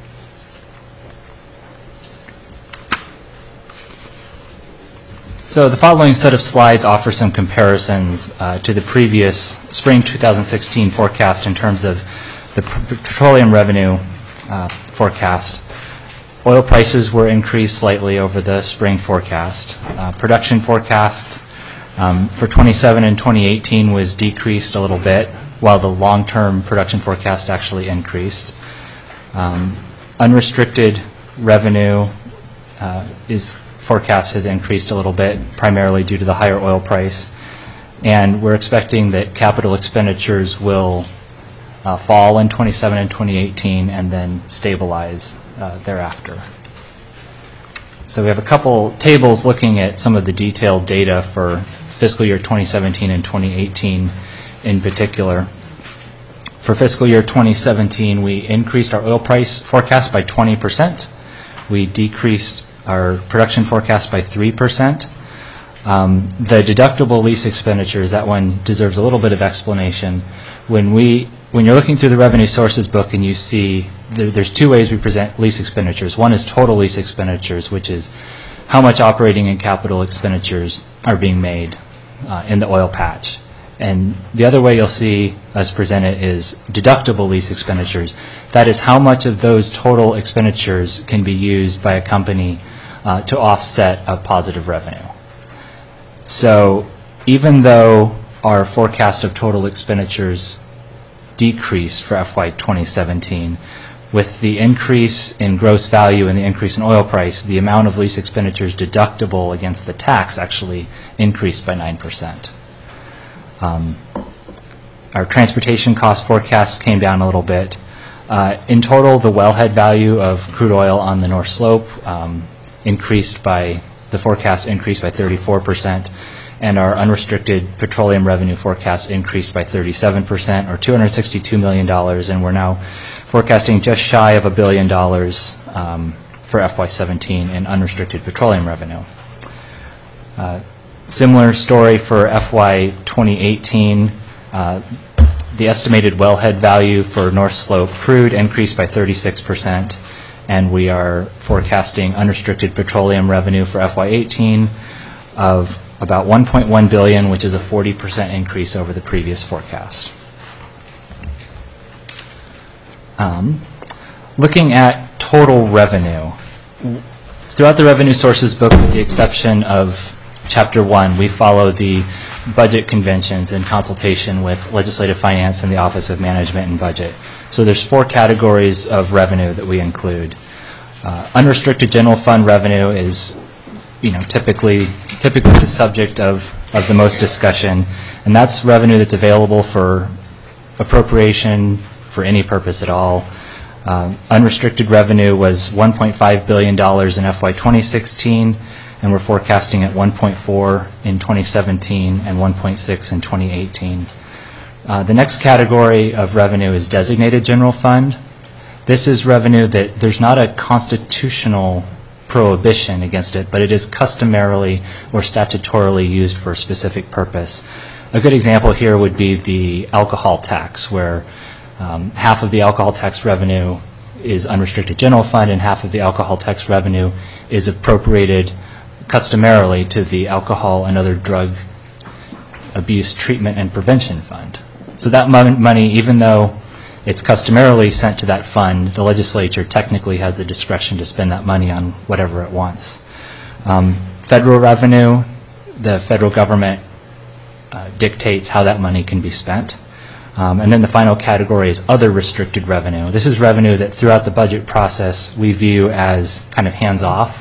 So the following set of slides offer some comparisons to the previous spring 2016 forecast in terms of the petroleum revenue forecast. Oil prices were increased slightly over the spring forecast. Production forecast for 27 and 2018 was decreased a little bit, while the long-term production forecast actually increased. Unrestricted revenue is forecast has increased a little bit, primarily due to the higher oil price. And we're expecting that capital expenditures will fall in 27 and 2018 and then stabilize thereafter. So we have a couple tables looking at some of the detailed data for fiscal year 2017 and 2018 in particular. For fiscal year 2017, we increased our oil price forecast by 20%. We decreased our production forecast by 3%. The deductible lease expenditures, that one deserves a little bit of explanation. When you're looking through the revenue sources book and you see there's two ways we present lease expenditures. One is total lease expenditures, which is how much operating and capital expenditures are being made in the oil patch. And the other way you'll see us present it is deductible lease expenditures. That is how much of those total expenditures can be used by a company to offset a positive revenue. So even though our forecast of total expenditures decreased for FY 2017, with the increase in gross value and the increase in oil price, the amount of lease expenditures deductible against the tax actually increased by 9%. Our transportation cost forecast came down a little bit. In total, the wellhead value of crude oil on the North Slope the forecast increased by 34%, and our unrestricted petroleum revenue forecast increased by 37%, or $262 million, and we're now forecasting just shy of $1 billion for FY17 in unrestricted petroleum revenue. Similar story for FY 2018. The estimated wellhead value for North Slope crude increased by 36%, and we are forecasting unrestricted petroleum revenue for FY 18 of about $1.1 billion, which is a 40% increase over the previous forecast. Looking at total revenue, throughout the revenue sources book, with the exception of Chapter 1, we follow the budget conventions in consultation with Legislative Finance and the Office of Management and Budget. So there's 4 categories of revenue that we include. Unrestricted general fund revenue is, typically the subject of the most discussion, and that's revenue that's available for appropriation for any purpose at all. Unrestricted revenue was $1.5 billion in FY 2016, and we're forecasting at 1.4 in 2017 and 1.6 in 2018. The next category of revenue is designated general fund. This is revenue that there's not a constitutional prohibition against it, but it is customarily or statutorily used for a specific purpose. A good example here would be the alcohol tax, where half of the alcohol tax revenue is unrestricted general fund and half of the alcohol tax revenue is appropriated customarily to the Alcohol and Other Drug Abuse Treatment and Prevention Fund. So that money, even though it's customarily sent to that fund, the legislature technically has the discretion to spend that money on whatever it wants. Federal revenue, the federal government dictates how that money can be spent. And then the final category is other restricted revenue. This is revenue that throughout the budget process we view as kind of hands-off.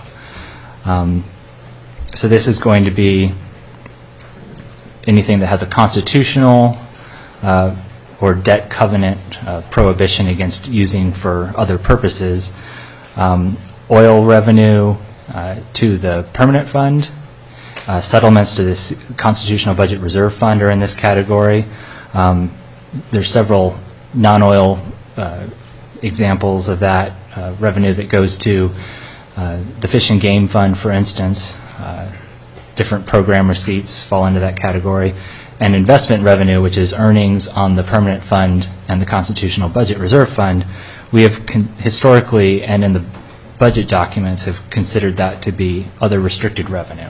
So this is going to be anything that has a constitutional or debt covenant prohibition against using for other purposes. Oil revenue to the permanent fund, settlements to this Constitutional Budget Reserve Fund are in this category. There's several non-oil examples of that revenue that goes to the Fish and Game Fund, for instance. Different program receipts fall into that category. And investment revenue, which is earnings on the permanent fund and the Constitutional Budget Reserve Fund, we have historically and in the budget documents have considered that to be other restricted revenue.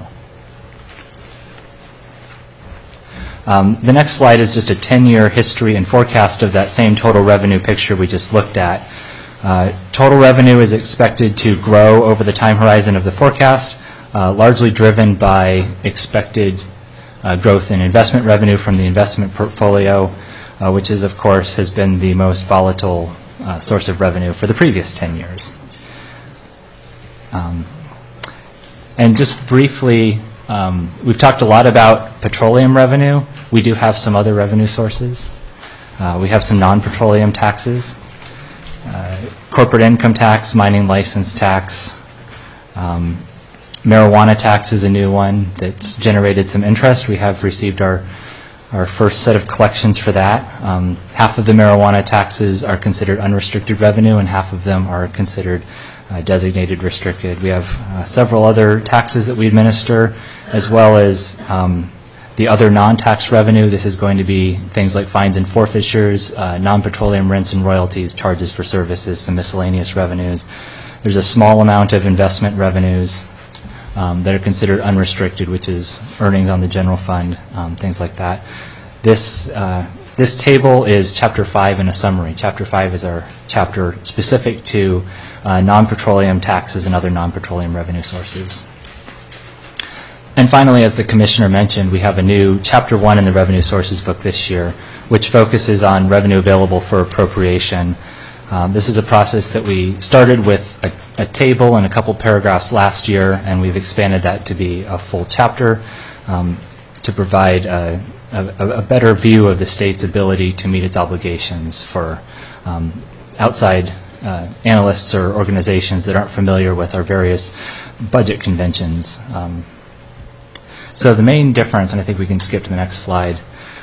The next slide is just a 10-year history and forecast of that same total revenue picture we just looked at. Total revenue is expected to grow over the time horizon of the forecast, largely driven by expected growth in investment revenue from the investment portfolio, which is, of course, has been the most volatile source of revenue for the previous 10 years. And just briefly, we've talked a lot about petroleum revenue. We do have some other revenue sources. We have some non-petroleum taxes, corporate income tax, mining license tax, marijuana tax is a new one that's generated some interest. We have received our first set of collections for that. Half of the marijuana taxes are considered unrestricted revenue, and half of them are considered designated restricted. We have several other taxes that we administer, as well as the other non-tax revenue. This is going to be things like fines and forfeitures, non-petroleum rents and royalties, charges for services, some miscellaneous revenues. There's a small amount of investment revenues that are considered unrestricted, which is earnings on the general fund, things like that. This table is Chapter 5 in a summary. Chapter 5 is our chapter specific to non-petroleum taxes and other non-petroleum revenue sources. And finally, as the Commissioner mentioned, we have a new Chapter 1 in the Revenue Sources book this year, which focuses on revenue available for appropriation. This is a process that we started with a table and a couple paragraphs last year, and we've expanded that to be a full chapter to provide a better view of the state's ability to meet its obligations for outside analysts or organizations that aren't familiar with our various budget conventions. So the main difference, and I think we can skip to the next slide,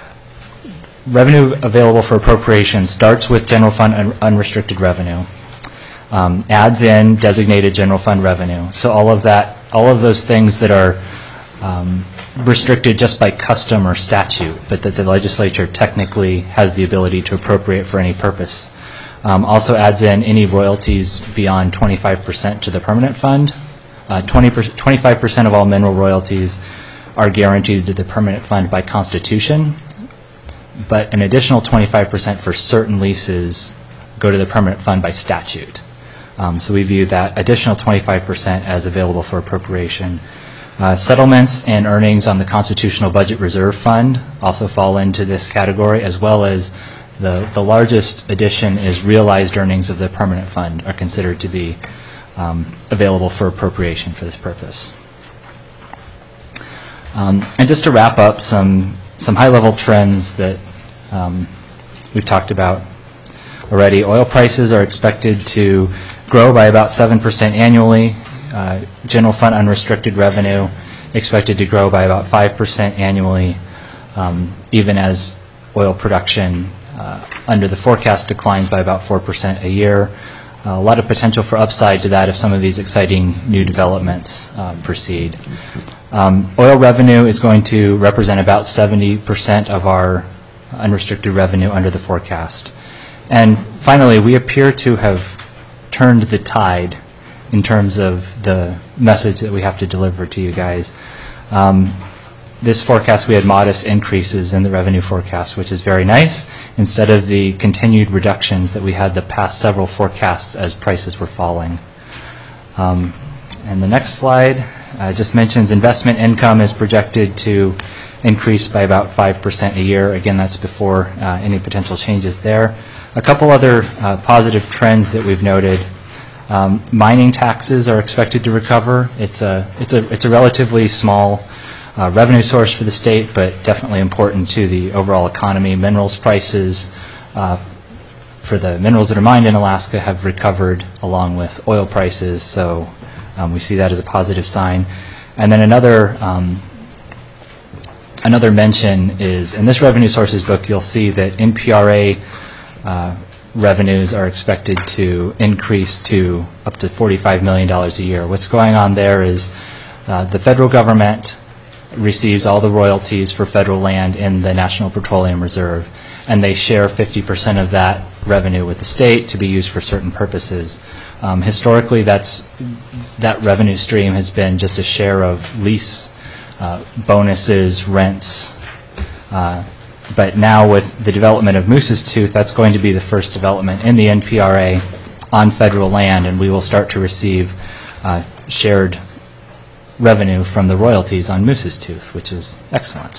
revenue available for appropriation starts with general fund unrestricted revenue, adds in designated general fund revenue. So all of those things that are restricted just by custom or statute, but that the legislature technically has the ability to appropriate for any purpose. Also adds in any royalties beyond 25% to the permanent fund. 25% of all mineral royalties are guaranteed to the permanent fund by Constitution, but an additional 25% for certain leases go to the permanent fund by statute. So we view that additional 25% as available for appropriation. Settlements and earnings on the Constitutional Budget Reserve Fund also fall into this category, as well as the largest addition is realized earnings of the permanent fund are considered to be available for appropriation for this purpose. And just to wrap up some high-level trends that we've talked about already. Oil prices are expected to grow by about 7% annually. General fund unrestricted revenue expected to grow by about 5% annually, even as oil production under the forecast declines by about 4% a year. A lot of potential for upside to that if some of these exciting new developments proceed. Oil revenue is going to represent about 70% of our unrestricted revenue under the forecast. And finally, we appear to have turned the tide in terms of the message that we have to deliver to you guys. This forecast, we had modest increases in the revenue forecast, which is very nice, instead of the continued reductions that we had the past several forecasts as prices were falling. And the next slide just mentions investment income is projected to increase by about 5% a year. Again, that's before any potential changes there. A couple other positive trends that we've noted. Mining taxes are expected to recover. It's a relatively small revenue source for the state, but definitely important to the overall economy. Minerals prices for the minerals that are mined in Alaska have recovered along with oil prices, so we see that as a positive sign. And then another mention is, in this revenue sources book, you'll see that NPRA revenues are expected to increase to up to $45 million a year. What's going on there is the federal government receives all the royalties for federal land in the National Petroleum Reserve, and they share 50% of that revenue with the state to be used for certain purposes. Historically, that revenue stream has been just a share of lease bonuses, rents, but now with the development of Moose's Tooth, that's going to be the first development in the NPRA on federal land, and we will start to receive shared revenue from the royalties on Moose's Tooth, which is excellent.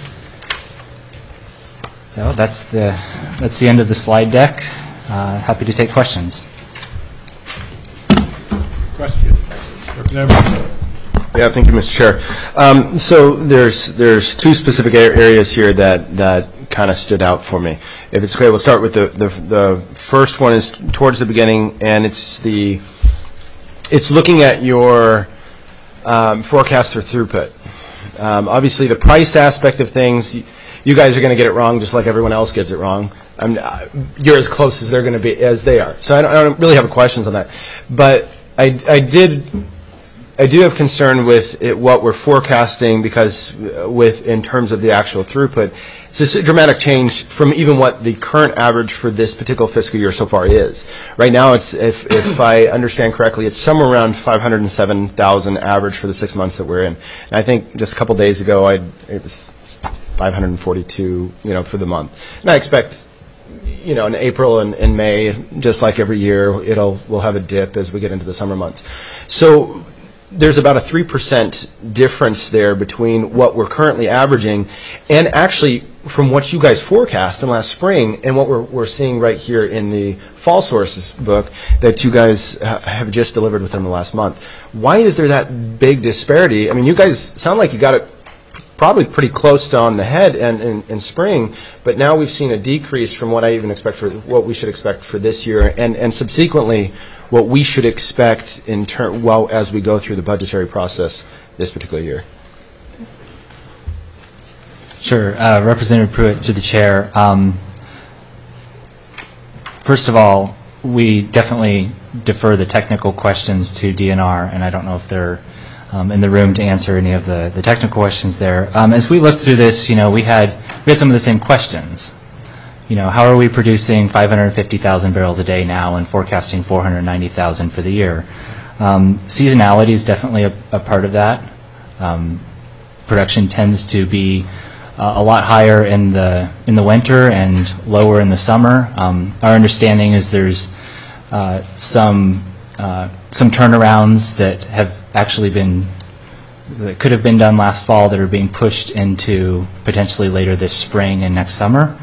So that's the end of the slide deck. Happy to take questions. Question. Yeah, thank you, Mr. Chair. So there's two specific areas here that kind of stood out for me. If it's okay, we'll start with the first one is towards the beginning, and it's looking at your forecast for throughput. Obviously, the price aspect of things, you guys are going to get it wrong just like everyone else gets it wrong. You're as close as they're going to be as they are. So I don't really have questions on that. But I do have concern with what we're forecasting because in terms of the actual throughput, it's just a dramatic change from even what the current average for this particular fiscal year so far is. Right now, it's if I understand correctly, it's somewhere around 507,000 average for the 6 months that we're in. And I think just a couple days ago, it was 542, for the month. And I expect, in April and May, just like every year, we'll have a dip as we get into the summer months. So there's about a 3% difference there between what we're currently averaging and actually from what you guys forecast in last spring and what we're seeing right here in the fall sources book that you guys have just delivered within the last month. Why is there that big disparity? I mean, you guys sound like you got it probably pretty close to on the head in spring, but now we've seen a decrease from what I even expect for what we should expect for this year and subsequently what we should expect as we go through the budgetary process this particular year. Sure. Representative Pruitt, through the chair. First of all, we definitely defer the technical questions to DNR, and I don't know if they're in the room to answer any of the technical questions there. As we looked through this, we had some of the same questions. How are we producing 550,000 barrels a day now and forecasting 490,000 for the year? Seasonality is definitely a part of that. Production tends to be a lot higher in the winter and lower in the summer. Our understanding is there's some turnarounds that have actually that could have been done last fall that are being pushed into potentially later this spring and next summer.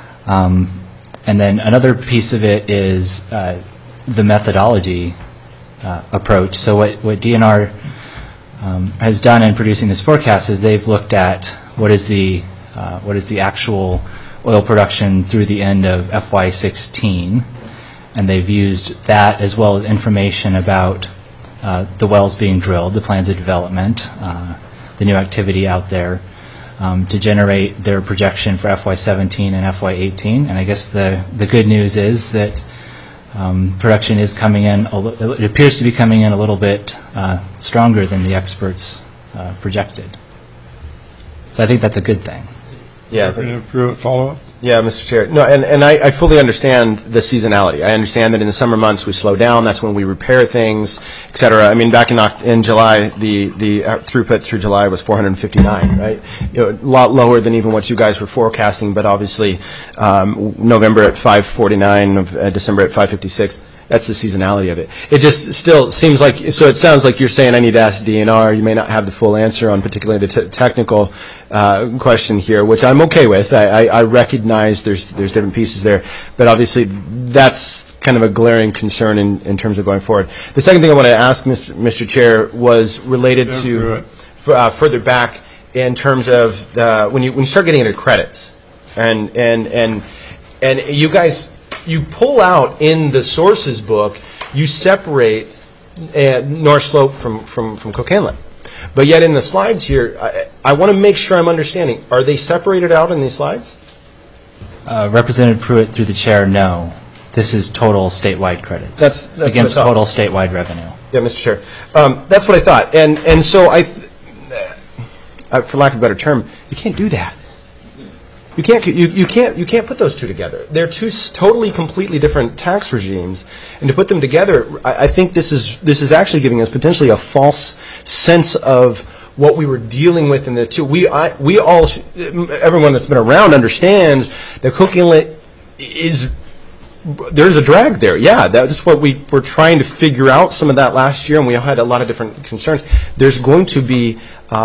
And then another piece of it is the methodology approach. So what DNR has done in producing this forecast is they've looked at what is the actual oil production through the end of FY16, and they've used that as well as information about the wells being drilled, the plans of development, the new activity out there, to generate their projection for FY17 and FY18. And I guess the good news is that production is coming in, it appears to be coming in a little bit stronger than the experts projected. So I think that's a good thing. Yeah. Follow-up? Yeah, Mr. Chair. No, and I fully understand the seasonality. I understand that in the summer months we slow down. That's when we repair things, et cetera. I mean, back in July, the throughput through July was 459, right? A lot lower than even what you guys were forecasting, but obviously November at 549, December at 556. That's the seasonality of it. It just still seems like, so it sounds like you're saying I need to ask DNR. You may not have the full answer on particularly the technical question here, which I'm okay with. I recognize there's different pieces there, but obviously that's kind of a glaring concern in terms of going forward. The second thing I want to ask, Mr. Chair, was related to further back in terms of when you start getting into credits, and you guys. You pull out in the sources book, you separate North Slope from Cook Inlet. But yet in the slides here, I want to make sure I'm understanding. Are they separated out in these slides? Representative Pruitt, through the chair, no. This is total statewide credits. That's against total statewide revenue. Yeah, Mr. Chair. That's what I thought. And so for lack of a better term, you can't do that. You can't put those two together. They're two totally, completely different tax regimes, and to put them together, I think this is actually giving us potentially a false sense of what we were dealing with in the two. We all, everyone that's been around understands that Cook Inlet there's a drag there. Yeah, that's what we were trying to figure out some of that last year, and we had a lot of different concerns. There's going to be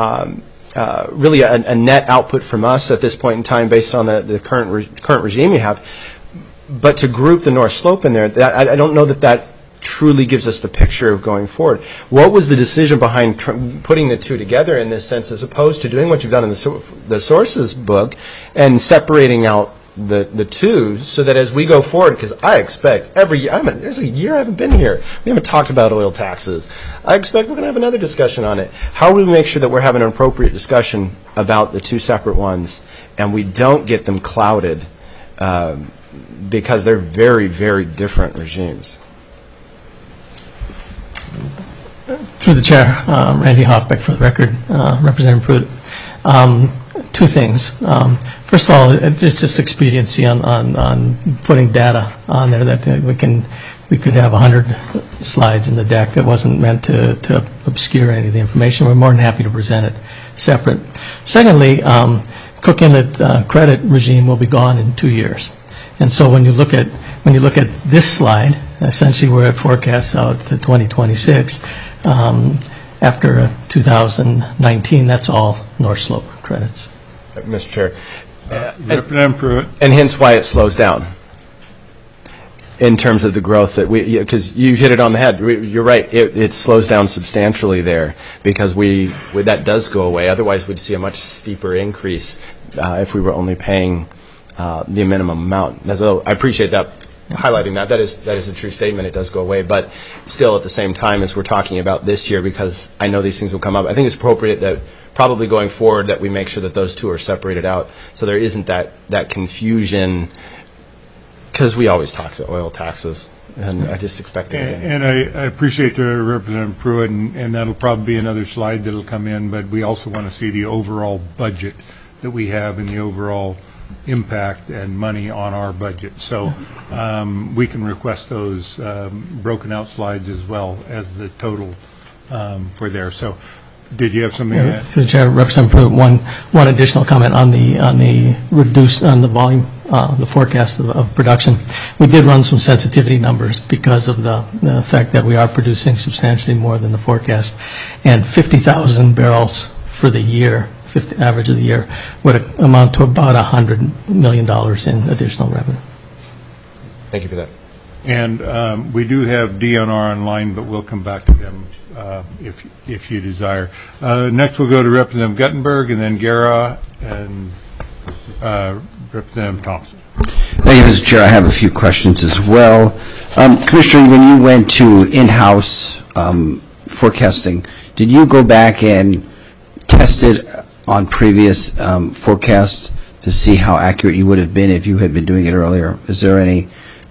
really a net output from us at this point in time based on the current regime you have. But to group the North Slope in there, I don't know that truly gives us the picture of going forward. What was the decision behind putting the two together in this sense, as opposed to doing what you've done in the sources book and separating out the two, so that as we go forward, because I expect every year, there's a year I haven't been here, we haven't talked about oil taxes. I expect we're going to have another discussion on it. How do we make sure that we're having an appropriate discussion about the two separate ones, and we don't get them clouded because they're very, very different regimes? Through the chair, Randy Hoffbeck for the record, Representative Pruitt. Two things. First of all, it's just expediency on putting data on there that we could have 100 slides in the deck. It wasn't meant to obscure any of the information. We're more than happy to present it separate. Secondly, Cook Inlet credit regime will be gone in 2 years, and so when you look at this slide, essentially we're at forecasts out to 2026. After 2019, that's all North Slope credits. Mr. Chair. Representative Pruitt. And hence why it slows down in terms of the growth that because you hit it on the head. You're right. It slows down substantially there because that does go away. Otherwise, we'd see a much steeper increase if we were only paying the minimum amount. So I appreciate that. Highlighting that is a true statement. It does go away, but still at the same time as we're talking about this year, because I know these things will come up, I think it's appropriate that probably going forward that we make sure that those two are separated out so there isn't that confusion, because we always talk about oil taxes, and I just expect it again. And I appreciate the Representative Pruitt, and that'll probably be another slide that'll come in, but we also want to see the overall budget that we have and the overall impact and money on our budget. So we can request those broken out slides as well as the total for there. So did you have something to add? Through the chair, Representative Pruitt, one additional comment on the volume, the forecast of production. We did run some sensitivity numbers because of the fact that we are producing substantially more than the forecast, and 50,000 barrels for the year, average of the year, would amount to about $100 million in additional revenue. Thank you for that. And we do have DNR online, but we'll come back to them if you desire. Next, we'll go to Representative Guttenberg, and then Guerra, and Representative Thompson. Thank you, Mr. Chair. I have a few questions as well. Commissioner, when you went to in-house forecasting, did you go back and test it on previous forecasts to see how accurate you would have been if you had been doing it earlier? Is there any,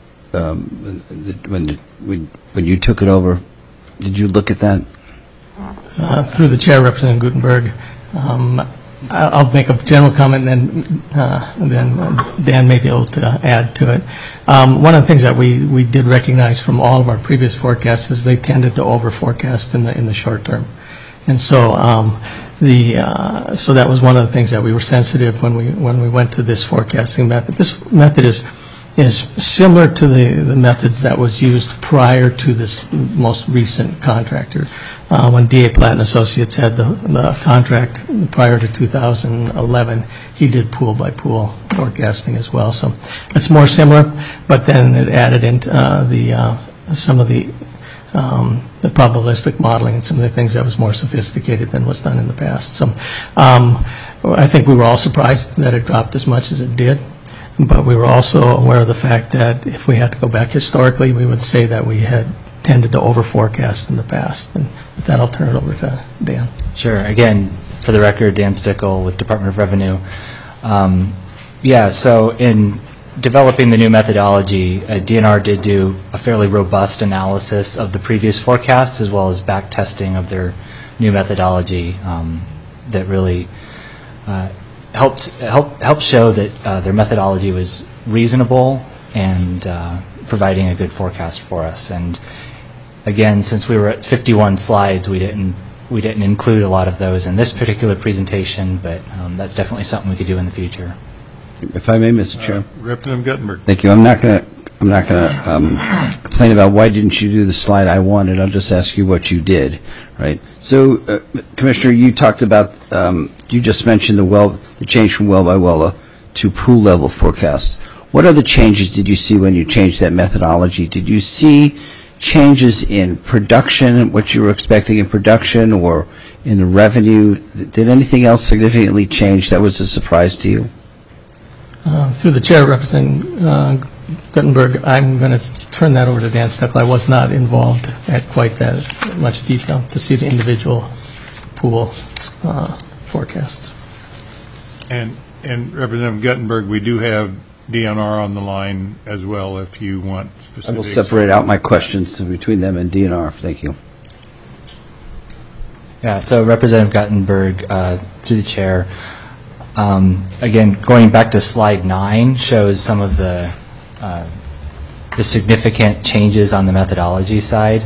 when you took it over, did you look at that? Through the chair, Representative Guttenberg, I'll make a general comment, and then Dan may be able to add to it. One of the things that we did recognize from all of our previous forecasts is they tended to over-forecast in the short term. And so so that was one of the things that we were sensitive when we went to this forecasting method. This method is similar to the methods that was used prior to this most recent contractor. When D.A. Platt & Associates had the contract prior to 2011, he did pool-by-pool forecasting as well. So it's more similar, but then it added into some of the probabilistic modeling and some of the things that was more sophisticated than was done in the past. So I think we were all surprised that it dropped as much as it did, but we were also aware of the fact that if we had to go back historically, we would say that we had tended to over-forecast in the past. And with that, I'll turn it over to Dan. Sure. Again, for the record, Dan Stickle with Department of Revenue. So in developing the new methodology, DNR did do a fairly robust analysis of the previous forecasts as well as back testing of their new methodology that really helped show that their methodology was reasonable and providing a good forecast for us. And again, since we were at 51 slides, we didn't include a lot of those in this particular presentation, but that's definitely something we could do in the future. If I may, Mr. Chair. Representative Guttenberg. Thank you. I'm not going to complain about why didn't you do the slide I wanted. I'll just ask you what you did, right? So, Commissioner, you talked about, you just mentioned the change from well by well to pool level forecast. What other changes did you see when you changed that methodology? Did you see changes in production, what you were expecting in production or in the revenue? Did anything else significantly change that was a surprise to you? Through the chair, Representative Guttenberg, I'm going to turn that over to Dan Steckel. I was not involved at quite that much detail to see the individual pool forecasts. And Representative Guttenberg, we do have DNR on the line as well if you want I specifics. will separate out my questions between them and DNR. Thank you. Yeah, so Representative Guttenberg, through the chair, again, going back to slide 9 shows some of the significant changes on the methodology side.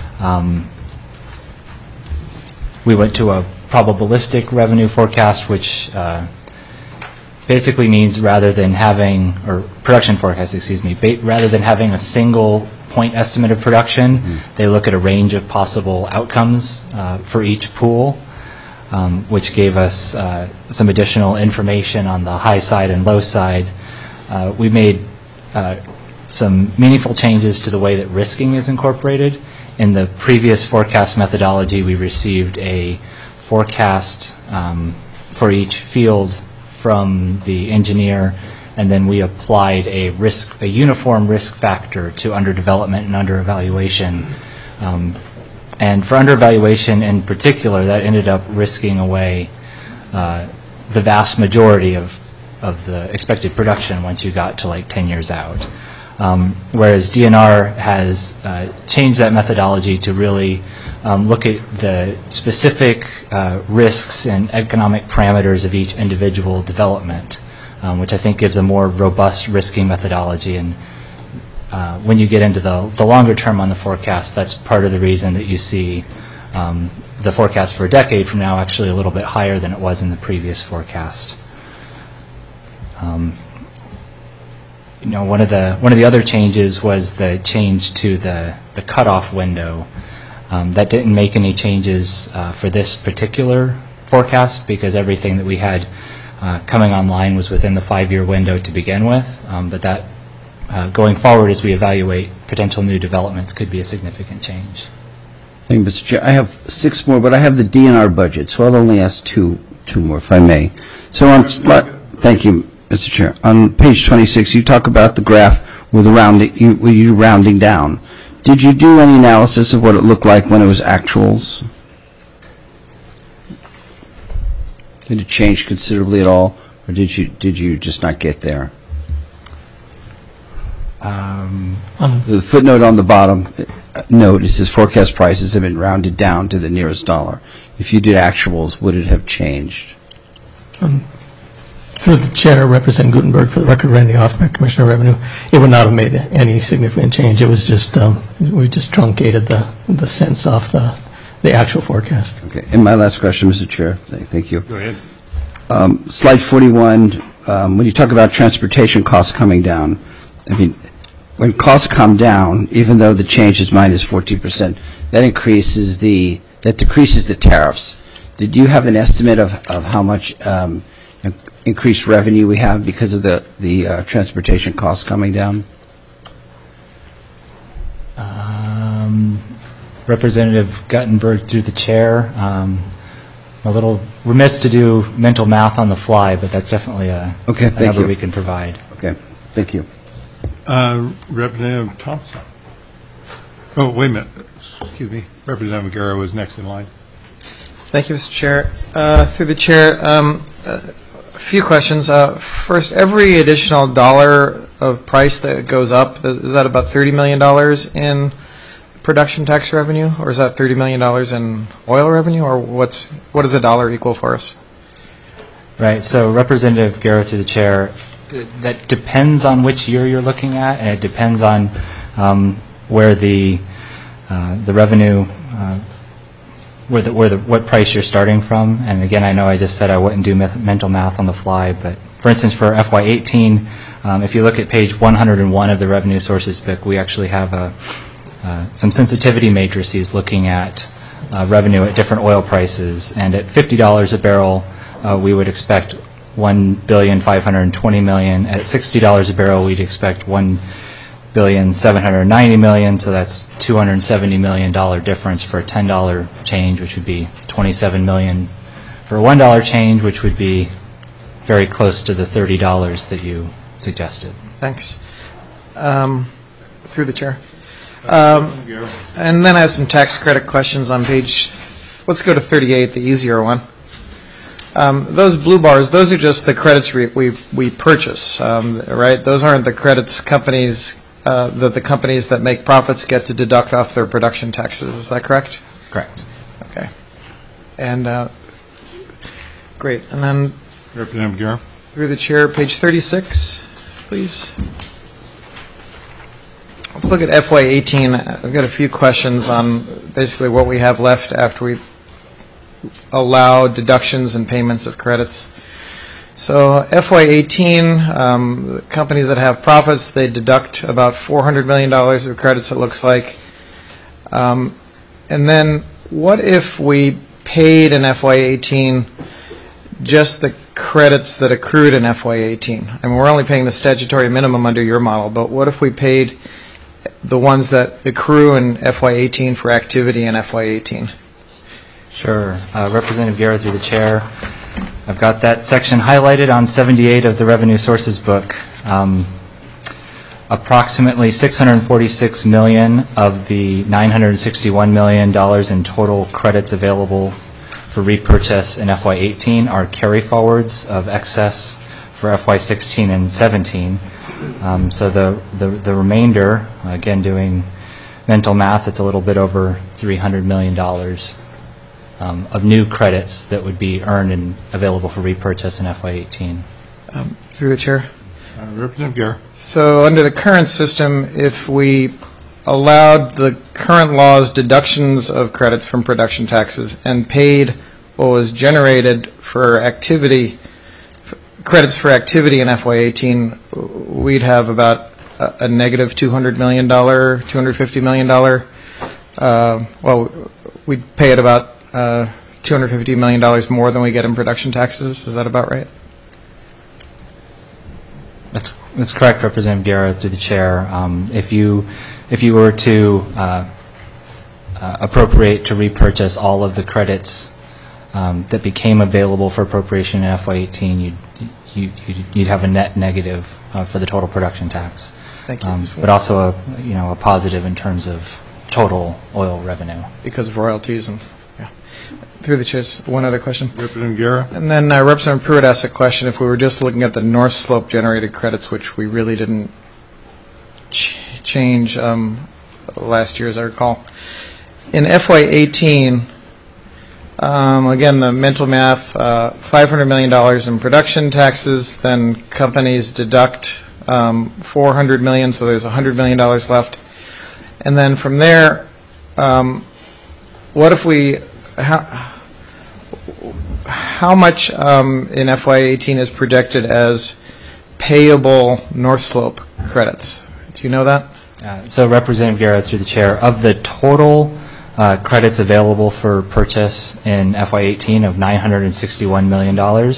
We went to a probabilistic revenue forecast, which basically means rather than having, or production forecast, excuse me, rather than having a single point estimate of production, they look at a range of possible outcomes for each pool, which gave us some additional information on the high side and low side. We made some meaningful changes to the way that risking is incorporated. In the previous forecast methodology, we received a forecast for each field from the engineer, and then we applied a uniform risk factor to underdevelopment and under-evaluation. And for under-evaluation in particular, that ended up risking away the vast majority of the expected production once you got to like 10 years out. Whereas DNR has changed that methodology to really look at the specific risks and economic parameters of each individual development, which I think gives a more robust risking methodology. And when you get into the longer term on the forecast, that's part of the reason that you see the forecast for a decade from now actually a little bit higher than it was in the previous forecast. One of the other changes was the change to the cutoff window. That didn't make any changes for this particular forecast because everything that we had coming online was within the 5-year window to begin with. But that going forward as we evaluate potential new developments could be a significant change. Thank you, Mr. Chair. I have 6 more, but I have the DNR budget, so I'll only ask two more, if I may. So thank you, Mr. Chair. On page 26, you talk about the graph with you rounding down. Did you do any analysis of what it looked like when it was actuals? Did it change considerably at all, or did you just not get there? The footnote on the bottom note, it says forecast prices have been rounded down to the nearest dollar. If you did actuals, would it have changed? Through the chair, Representative Guttenberg, for the record, Randy Hoffman, Commissioner of Revenue, it would not have made any significant change. It was just, we just truncated the sense off the actual forecast. Okay. And my last question, Mr. Chair. Thank you. Go ahead. Slide 41, when you talk about transportation costs coming down, I mean, when costs come down, even though the change is minus 14%, that decreases the tariffs. Did you have an estimate of how much increased revenue we have because of the transportation costs coming down? Representative Guttenberg, through the chair, I'm a little remiss to do mental math on the fly, but that's definitely a number we can provide. Okay, thank you. Representative Thompson. Oh, wait a minute. Excuse me. Representative Guerra was next in line. Thank you, Mr. Chair. Through the chair, a few questions. First, every additional dollar of price that goes up, is that about $30 million in production tax revenue, or is that $30 million in oil revenue, or what does a dollar equal for us? Right. So, Representative Guerra, through the chair, that depends on which year you're looking at, and it depends on where the revenue, what price you're starting from. And again, I know I just said I wouldn't do mental math on the fly, but for instance, for FY18, if you look at page 101 of the revenue sources book, we actually have some sensitivity matrices looking at revenue at different oil prices. And at $50 a barrel, we would expect $1,520,000,000. At $60 a barrel, we'd expect $1,250,000,000. $1,790,000,000, so that's $270 million difference for a $10 change, which would be $27 million for a $1 change, which would be very close to the $30 that you suggested. Thanks. Through the chair. And then I have some tax credit questions on page, let's go to 38, the easier one. Those blue bars, those are just the credits we purchase, right? Those aren't the credits companies, that the companies that make profits get to deduct off their production taxes. Is that correct? Correct. Okay. And great. And then Representative Guerra. Through the chair, page 36, please. Let's look at FY18. I've got a few questions on basically what we have left after we allow deductions and payments of credits. So FY18, the companies that have profits, they deduct about $400 million of credits, it looks like. And then what if we paid in FY18 just the credits that accrued in FY18? I mean, we're only paying the statutory minimum under your model, but what if we paid the ones that accrue in FY18 for activity in FY18? Sure. Representative Guerra, through the chair. I've got that section highlighted on 78 of the Revenue Sources book. Approximately $646 million of the $961 million in total credits available for repurchase in FY18 are carry-forwards of excess for FY16 and 17. So the remainder, again doing mental math, it's a little bit over $300 million of new credits that would be earned and available for repurchase in FY18. Through the chair. Representative Guerra. So under the current system, if we allowed the current law's deductions of credits from production taxes and paid what was generated for activity, credits for activity in FY18, we'd have about a negative $200 million, $250 million. Well, we'd pay it about $250 million more than we get in production taxes. Is that about right? That's correct, Representative Guerra, through the chair. If you were to appropriate to repurchase all of the credits that became available for appropriation in FY18, you'd have a net negative for the total production tax. Thank you. But also a positive in terms of total oil revenue. Because of royalties and through the chair, one other question. Representative Guerra. And then Representative Pruitt asked a question. If we were just looking at the North Slope generated credits, which we really didn't change last year, as I recall. In FY18, again, the mental math, $500 million in production taxes, then companies deduct $400 million, so there's $100 million left. And then from there, what if we... How much in FY18 is projected as payable North Slope credits? Do you know that? So Representative Guerra, through the chair, of the total credits available for purchase in FY18 of $961 million,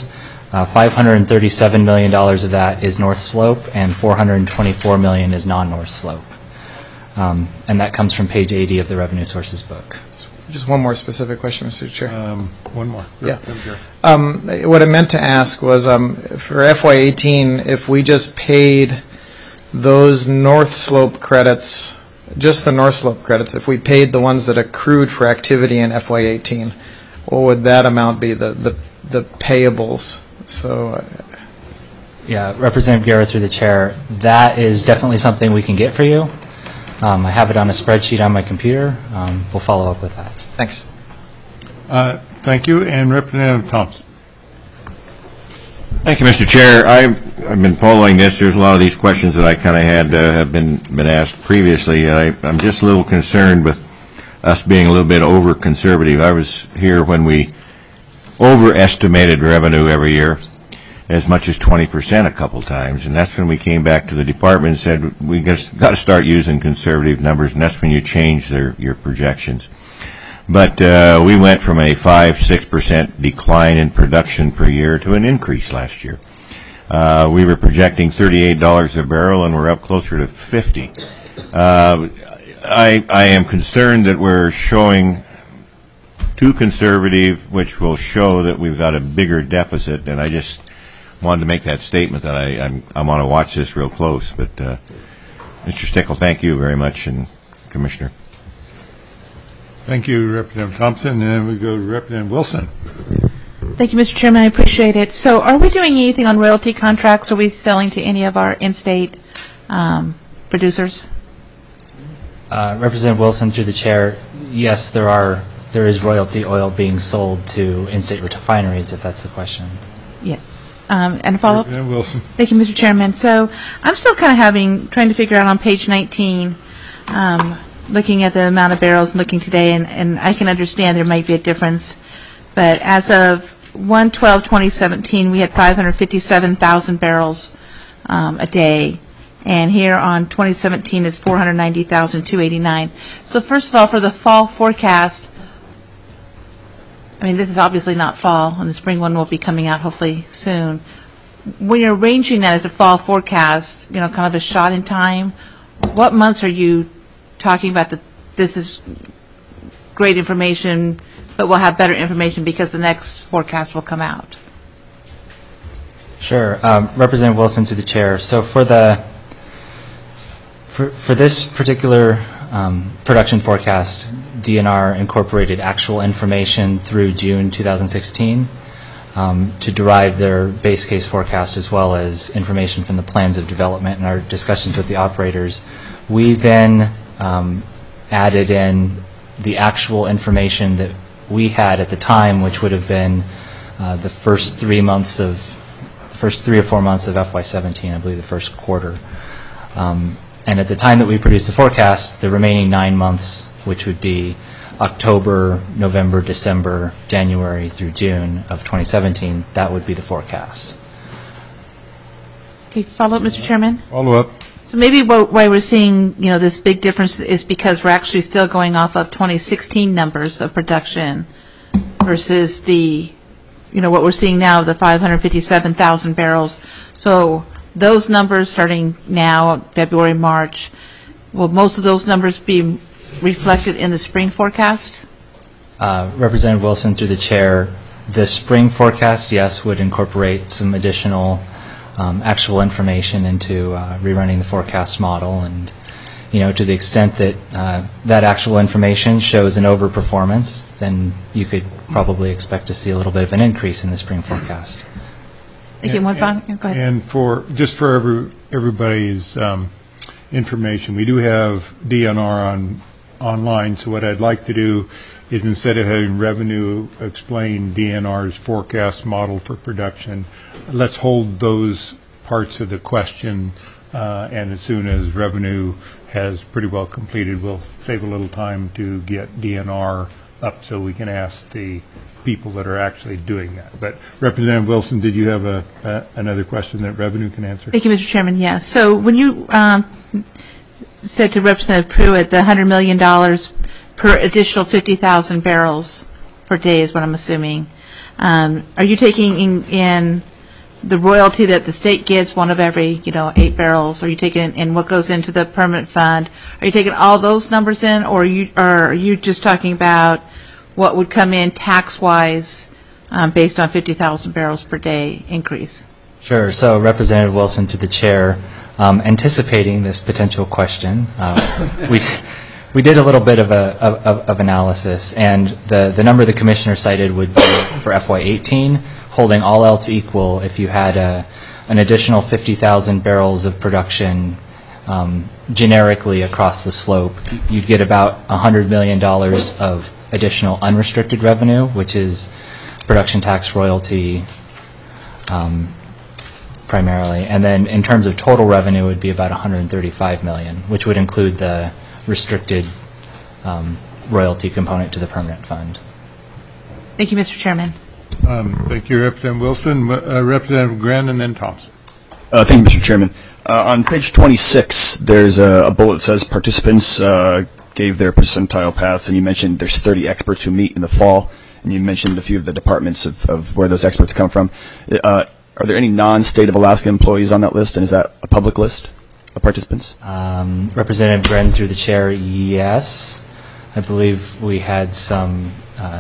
$537 million of that is North Slope and $424 million is non-North Slope. And that comes from page 80 of the Revenue Sources book. Just one more specific question, Mr. Chair. One more. Yeah. What I meant to ask was, for FY18, if we just paid those North Slope credits, just the North Slope credits, if we paid the ones that accrued for activity in FY18, what would that amount be, the payables? So. Yeah, Representative Guerra, through the chair, that is definitely something we can get for you. I have it on a spreadsheet on my computer. We'll follow up with that. Thanks. Thank you. And Representative Thompson. Thank you, Mr. Chair. I've been following this. There's a lot of these questions that I kind of had have been asked previously. I'm just a little concerned with us being a little bit over-conservative. I was here when we overestimated revenue every year, as much as 20% a couple times, and that's when we came back to the department and said we got to start using conservative numbers, and that's when you change your projections. But we went from a 5-6% decline in production per year to an increase last year. We were projecting $38 a barrel, and we're up closer to $50. I am concerned that we're showing too conservative, which will show that we've got a bigger deficit, and I just wanted to make that statement that I want to watch this real close. But Mr. Stickle, thank you very much, and Commissioner. Thank you, Representative Thompson, and then we go to Representative Wilson. Thank you, Mr. Chairman. I appreciate it. So are we doing anything on royalty contracts? Are we selling to any of our in-state producers? Representative Wilson, through the chair, yes, there is royalty oil being sold to in-state refineries, if that's the question. Yes. And a follow-up? Representative Wilson. Thank you, Mr. Chairman. So I'm still kind of trying to figure out on page 19, looking at the amount of barrels and looking today, and I can understand there might be a difference, but as of 1/12/2017, we had 557,000 barrels a day, and here on 2017 it's 490,289. So first of all, for the fall forecast, I mean, this is obviously not fall, and the spring one will be coming out hopefully soon. When you're arranging that as a fall forecast, kind of a shot in time, what months are you talking about that this is great information, but we'll have better information because the next forecast will come out? Sure. Representative Wilson, through the chair. So for this particular production forecast, DNR incorporated actual information through June 2016 to derive their base case forecast, as well as information from the plans of development and our discussions with the operators. We then added in the actual information that we had at the time, which would have been the first 3 or 4 months of FY17, I believe the first quarter. And at the time that we produced the forecast, the remaining 9 months, which would be October, November, December, January through June of 2017, that would be the forecast. Okay, follow up, Mr. Chairman? Follow up. So maybe why we're seeing, this big difference is because we're actually still going off of 2016 numbers of production versus the, what we're seeing now, the 557,000 barrels. So those numbers starting now, February, March, will most of those numbers be reflected in the spring forecast? Representative Wilson, through the chair, the spring forecast, yes, would incorporate some additional actual information into rerunning the forecast model, and to the extent that that actual information shows an overperformance, then you could probably expect to see a little bit of an increase in the spring forecast. Thank you. One final. Go ahead. And for everybody's information, we do have DNR online. So what I'd like to do is, instead of having revenue explain DNR's forecast model for production, let's hold those parts of the question, and as soon as revenue has pretty well completed, we'll save a little time to get DNR up so we can ask the people that are actually doing that. But Representative Wilson, did you have another question that revenue can answer? Thank you, Mr. Chairman. Yes. So when you said to Representative Pruitt the $100 million per additional 50,000 barrels per day is what I'm assuming, are you taking in the royalty that the state gets, one of every 8 barrels? Are you taking in what goes into the permanent fund? Are you taking all those numbers in, or are you just talking about what would come in tax-wise based on 50,000 barrels per day increase? Sure. So Representative Wilson, through the chair, anticipating this potential question, we did a little bit of analysis, and the number the commissioner cited would be for FY18, holding all else equal. If you had an additional 50,000 barrels of production generically across the slope, you'd get about $100 million of additional unrestricted revenue, which is production tax, royalty primarily. And then in terms of total revenue, it would be about $135 million, which would include the restricted royalty component to the permanent fund. Thank you, Mr. Chairman. Thank you, Representative Wilson. Representative Gren, and then Thompson. Thank you, Mr. Chairman. On page 26, there's a bullet that says participants gave their percentile paths, and you mentioned there's 30 experts who meet in the fall, and you mentioned a few of the departments of where those experts come from. Are there any non-state of Alaska employees on that list, and is that a public list of participants? Representative Gren, through the chair, yes. I believe we had some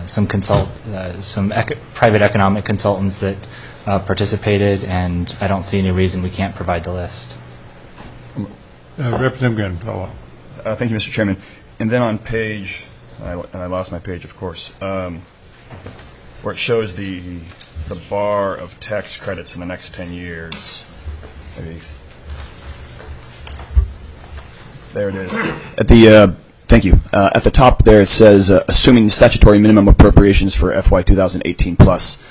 private economic consultants that participated, and I don't see any reason we can't provide the list. Representative Gren, follow up. Thank you, Mr. Chairman. And then on page, and I lost my page, of course, where it shows the bar of tax credits in the next 10 years. There it is. Thank you. At the top there it says, assuming statutory minimum appropriations for FY 2018 plus.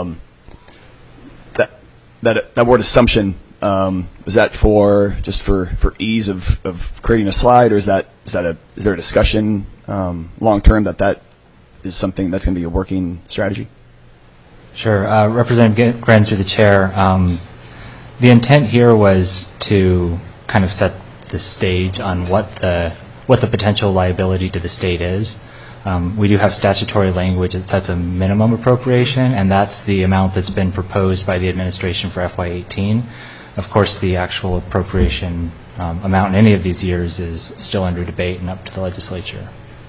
That word assumption, is that just for ease of creating a slide, or is there a discussion long term that is something that's going to be a working strategy? Sure. Representative Gren, through the chair, the intent here was to kind of set the stage on what the potential liability to the state is. We do have statutory language that sets a minimum appropriation, and that's the amount that's been proposed by the administration for FY18. Of course, the actual appropriation amount in any of these years is still under debate and up to the legislature.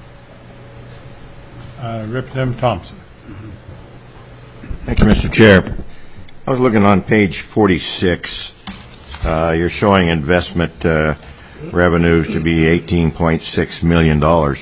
Representative Thompson. Thank you, Mr. Chair. I was looking on page 46. You're showing investment revenues to be $18.6 million.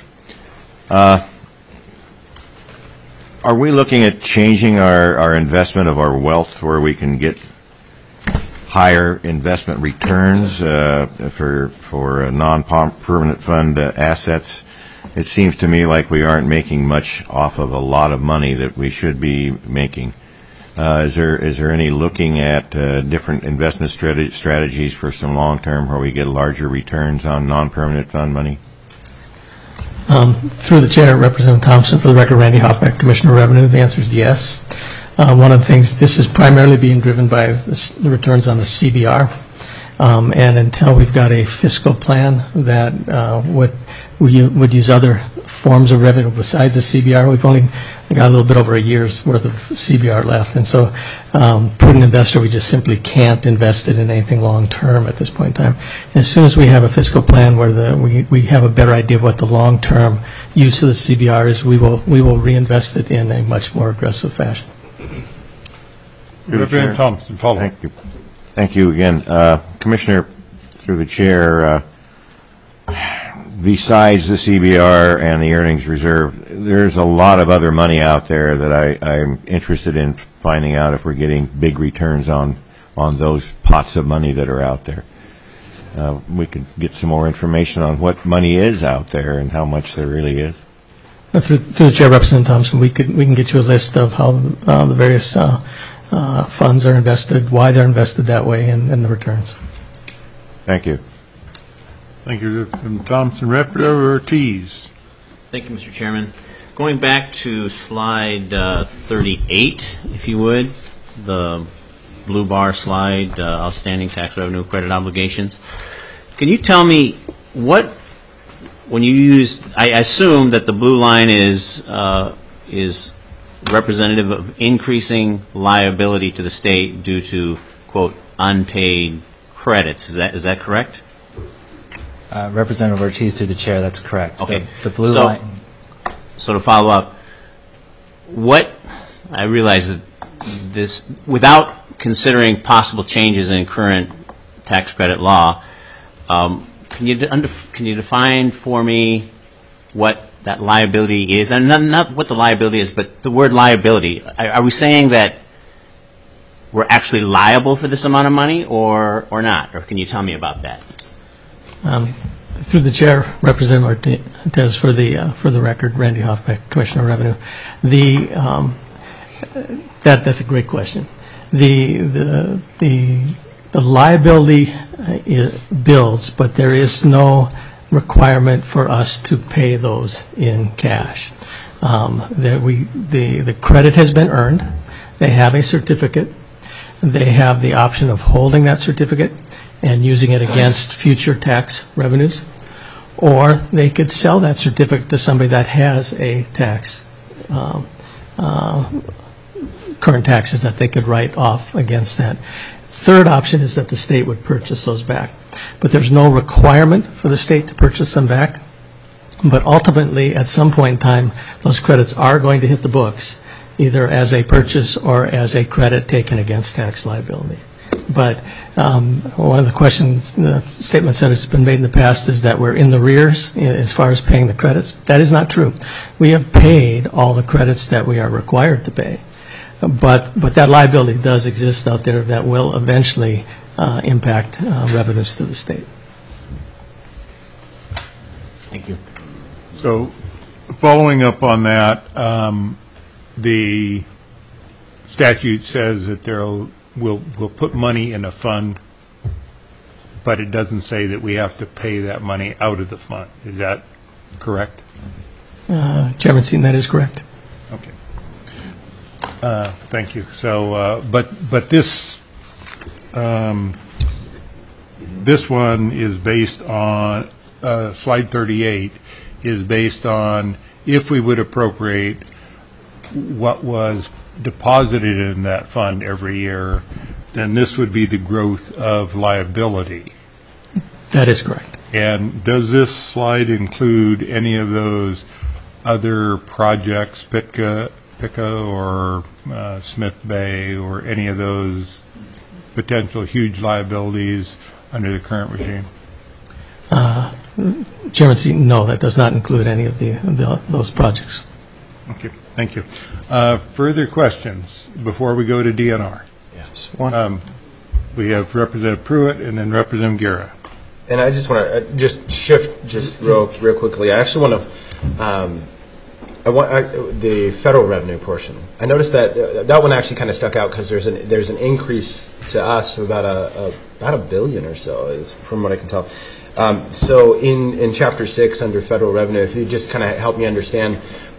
Are we looking at changing our investment of our wealth where we can get higher investment returns for non-permanent fund assets? It seems to me like we aren't making much off of a lot of money that we should be making. Is there any looking at different investment strategies for some long-term where we get larger returns on non-permanent fund money? Through the chair, Representative Thompson, for the record, Randy Hoffbeck, Commissioner of Revenue. The answer is yes. One of the things, this is primarily being driven by the returns on the CBR. And until we've got a fiscal plan that would use other forms of revenue besides the CBR, we've only got a little bit over a year's worth of CBR left. And so prudent investor, we just simply can't invest it in anything long-term at this point in time. And as soon as we have a fiscal plan where we have a better idea of what the long-term use of the CBR is, we will reinvest it in a much more aggressive fashion. Representative Thompson, follow. Thank you. Thank you again. Commissioner, through the chair, besides the CBR and the earnings reserve, there's a lot of other money out there that I'm interested in finding out if we're getting big returns on those pots of money that are out there. We could get some more information on what money is out there and how much there really is. Through the chair, Representative Thompson, we can get you a list of how the various funds are invested, why they're invested that way, and the returns. Thank you. Thank you, Representative Thompson. Representative Ortiz. Thank you, Mr. Chairman. Going back to slide 38, if you would, the blue bar slide, outstanding tax revenue credit obligations. Can you tell me when you use, I assume that the blue line is representative of increasing liability to the state due to, quote, unpaid credits. Is that correct? Representative Ortiz, through the chair, that's correct. Okay. The blue line. So to follow up, I realize that this, without considering possible changes in current tax credit law, can you define for me what that liability is? And not what the liability is, but the word liability. Are we saying that we're actually liable for this amount of money or not? Or can you tell me about that? Through the chair, Representative Ortiz, for the record, Randy Hoffbeck, Commissioner of Revenue. That's a great question. The liability builds, but there is no requirement for us to pay those in cash. The credit has been earned. They have a certificate. They have the option of holding that certificate and using it against future tax revenues, or they could sell that certificate to somebody that has a tax current taxes that they could write off against that. Third option is that the state would purchase those back. But there's no requirement for the state to purchase them back. But ultimately, at some point in time, those credits are going to hit the books, either as a purchase or as a credit taken against tax liability. But one of the questions, the statements that has been made in the past is that we're in the rears as far as paying the credits. That is not true. We have paid all the credits that we are required to pay. But that liability does exist out there that will eventually impact revenues to the state. Thank you. So, following up on that, the statute says that we'll put money in a fund, but it doesn't say that we have to pay that money out of the fund. Is that correct? Chairman Seaton, that is correct. Okay. Thank you. So, but this one is based on slide 38 is based on if we would appropriate what was deposited in that fund every year, then this would be the growth of liability. That is correct. And does this slide include any of those other projects, PITCA or Smith Bay, or any of those potential huge liabilities under the current regime? Chairman Seaton, no, that does not include any of those projects. Okay, thank you. Further questions before we go to DNR? Yes. We have Representative Pruitt and then Representative Guerra. And I just want to just shift just real quickly. I actually want to the federal revenue portion. I noticed that one actually kind of stuck out because there's an increase to us of about $1 billion or so, is from what I can tell. So in Chapter 6 under federal revenue, if you just kind of help me understand,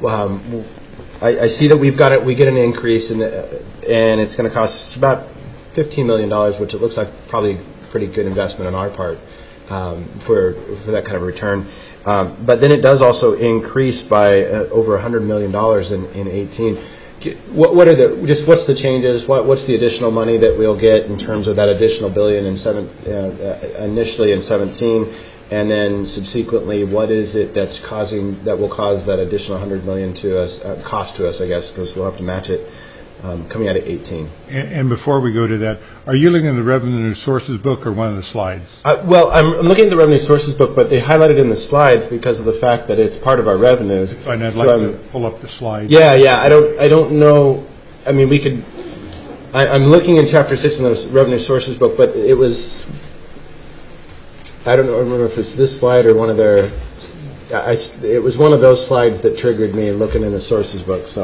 I see that we get an increase and it's going to cost us about $15 million, which it looks like probably a pretty good investment on our part for that kind of return. But then it does also increase by over $100 million in 18. What's the changes? What's the additional money that we'll get in terms of that additional billion initially in 17, and then subsequently, what is it that will cause that additional $100 million to us, cost to us, I guess, because we'll have to match it coming out of 18. And before we go to that, are you looking at the revenue sources book or one of the slides? Well, I'm looking at the revenue sources book, but they highlighted in the slides because of the fact that it's part of our revenues. And I'd like to pull up the slides. Yeah. I don't know. I mean, we could. I'm looking in Chapter 6 in the revenue sources book, but it was. I don't know. I remember if it's this slide or one of their. It was one of those slides that triggered me looking in the sources book. So.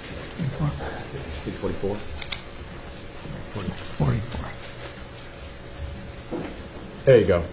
44. 44. There you go.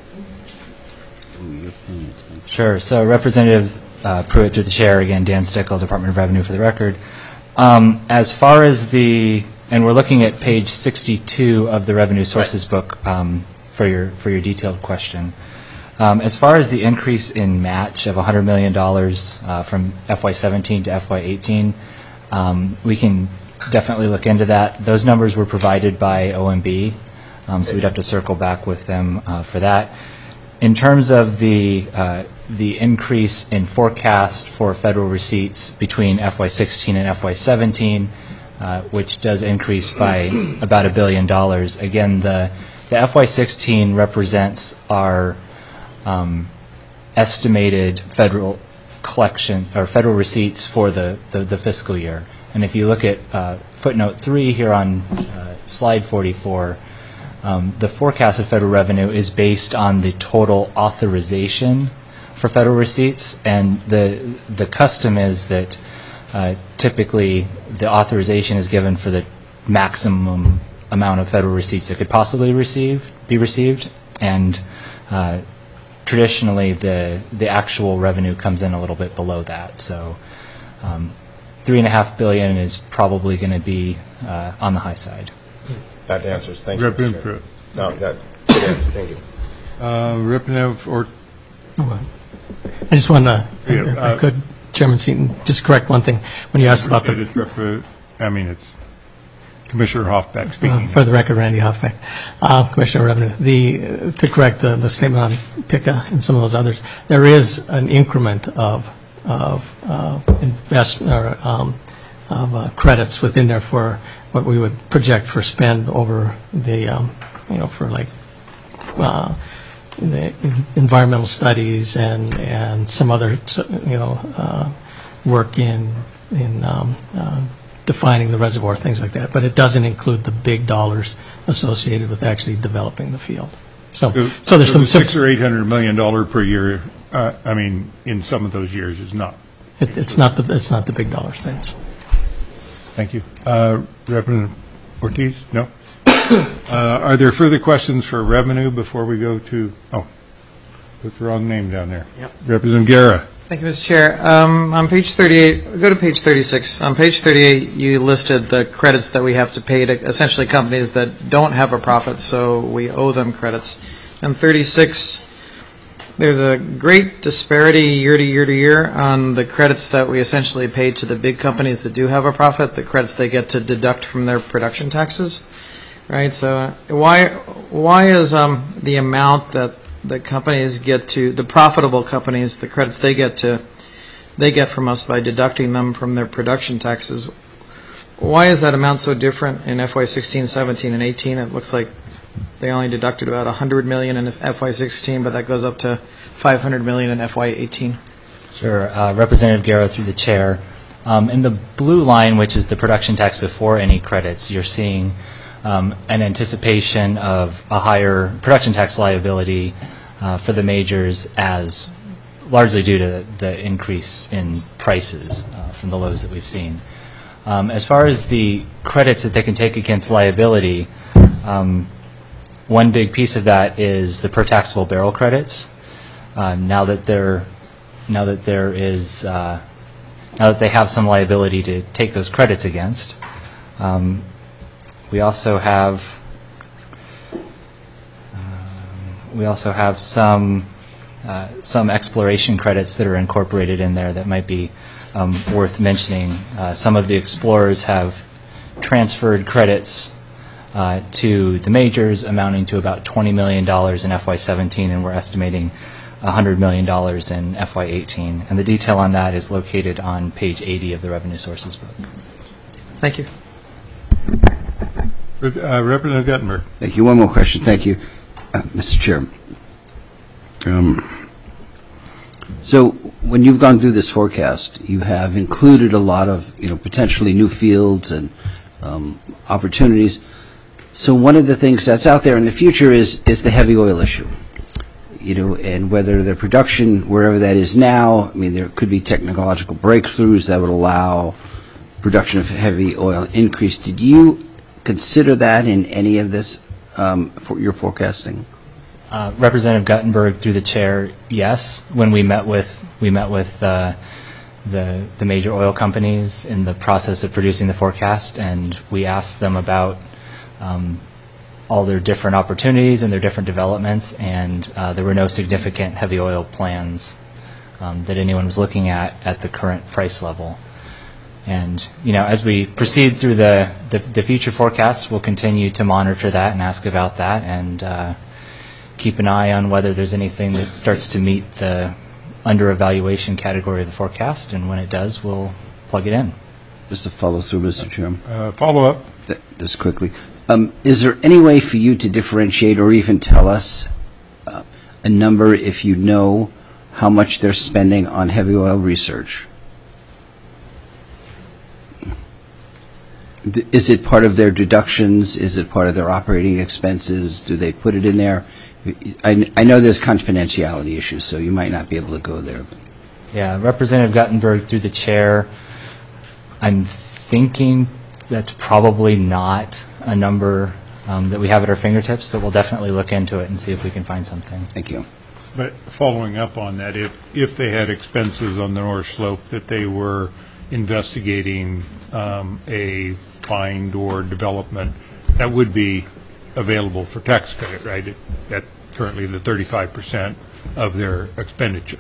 Sure. So Representative Pruitt through the chair, again, Dan Stickle, Department of Revenue for the record. As far as and we're looking at page 62 of the revenue sources book for your detailed question. As far as the increase in match of $100 million from FY17 to FY18, we can definitely look into that. Those numbers were provided by OMB, so we'd have to circle back with them for that. In terms of the increase in forecast for federal receipts between FY16 and FY17, which does increase by about $1 billion. Again, the FY16 represents our estimated federal collection or federal receipts for the fiscal year. And if you look at footnote 3 here on slide 44, the forecast of federal revenue is based on the total authorization for federal receipts, and the custom is that typically the authorization is given for the maximum amount of federal receipts that could possibly be received, and traditionally the actual revenue comes in a little bit below that. So $3.5 billion is probably going to be on the high side. That answers. Thank you. Representative. No, that good answer. Thank you. Representative or. I just want to, if I could, Chairman Seaton, just correct one thing. When you asked about I mean, it's Commissioner Hoffbeck speaking. For the record, Randy Hoffbeck, Commissioner of Revenue. To correct the statement on PICA and some of those others, there is an increment of investment or of credits within there for what we would project for spend over the for like the environmental studies and some other work in defining the reservoir, things like that. But it doesn't include the big dollars associated with actually developing the field. So there's some $600 or $800 million per year. In some of those years is not. It's not the big dollar spends. Thank you, Representative Ortiz. No. Are there further questions for Revenue before we go to? Oh, put the wrong name down there. Yep. Representative Guerra. Thank you, Mr. Chair. On page 38, go to page 36. On page 38, you listed the credits that we have to pay to essentially companies that don't have a profit, so we owe them credits. On 36, there's a great disparity year to year to year on the credits that we essentially pay to the big companies that do have a profit, the credits they get to deduct from their production taxes, right? So why is the amount that the companies get to, the profitable companies, the credits they get from us by deducting them from their production taxes, why is that amount so different in FY16, 17, and 18? It looks like they only deducted about $100 million in FY16, but that goes up to $500 million in FY18. Sure. Representative Guerra through the chair. In the blue line, which is the production tax before any credits, you're seeing an anticipation of a higher production tax liability for the majors as largely due to the increase in prices from the lows that we've seen. As far as the credits that they can take against liability, one big piece of that is the per taxable barrel credits. Now that they have some liability to take those credits against, we also have some exploration credits that are incorporated in there that might be worth mentioning. Some of the explorers have transferred credits to the majors amounting to about $20 million in FY17, and we're estimating $100 million in FY18. And the detail on that is located on page 80 of the Revenue Sources book. Thank you. Representative Guttenberg. Thank you. One more question. Thank you, Mr. Chairman. So when you've gone through this forecast, you have included a lot of potentially new fields and opportunities. So one of the things that's out there in the future is the heavy oil issue. And whether the production, wherever that is now, there could be technological breakthroughs that would allow production of heavy oil increase. Did you consider that in any of this for your forecasting? Representative Guttenberg, through the chair, yes. When we met with the major oil companies in the process of producing the forecast, and we asked them about all their different opportunities and their different developments, and there were no significant heavy oil plans that anyone was looking at the current price level. And as we proceed through the future forecasts, we'll continue to monitor that and ask about that, and keep an eye on whether there's anything that starts to meet the under evaluation category of the forecast, and when it does, we'll plug it in. Just to follow through, Mr. Chairman. Follow up. Just quickly. Is there any way for you to differentiate or even tell us a number if you know how much they're spending on heavy oil research? Is it part of their deductions? Is it part of their operating expenses? Do they put it in there? I know there's confidentiality issues, so you might not be able to go there. Yeah, Representative Guttenberg, through the chair, I'm thinking that's probably not a number that we have at our fingertips, but we'll definitely look into it and see if we can find something. Thank you. But following up on that, if they had expenses on the North Slope that they were investigating a find or development, that would be available for tax credit, right? At currently the 35% of their expenditure.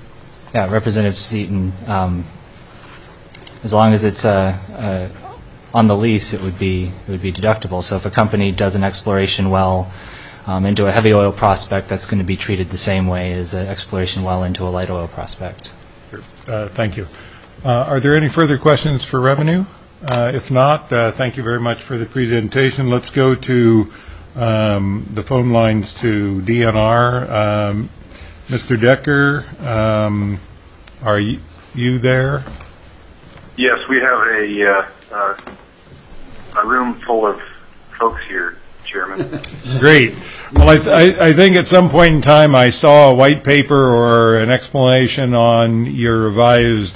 Yeah, Representative Seaton, as long as it's on on the lease, it would be deductible. So if a company does an exploration well into a heavy oil prospect, that's going to be treated the same way as an exploration well into a light oil prospect. Thank you. Are there any further questions for Revenue? If not, thank you very much for the presentation. Let's go to the phone lines to DNR. Mr. Decker, are you there? Yes, we have a room full of folks here, Chairman. Great. Well, I think at some point in time I saw a white paper or an explanation on your revised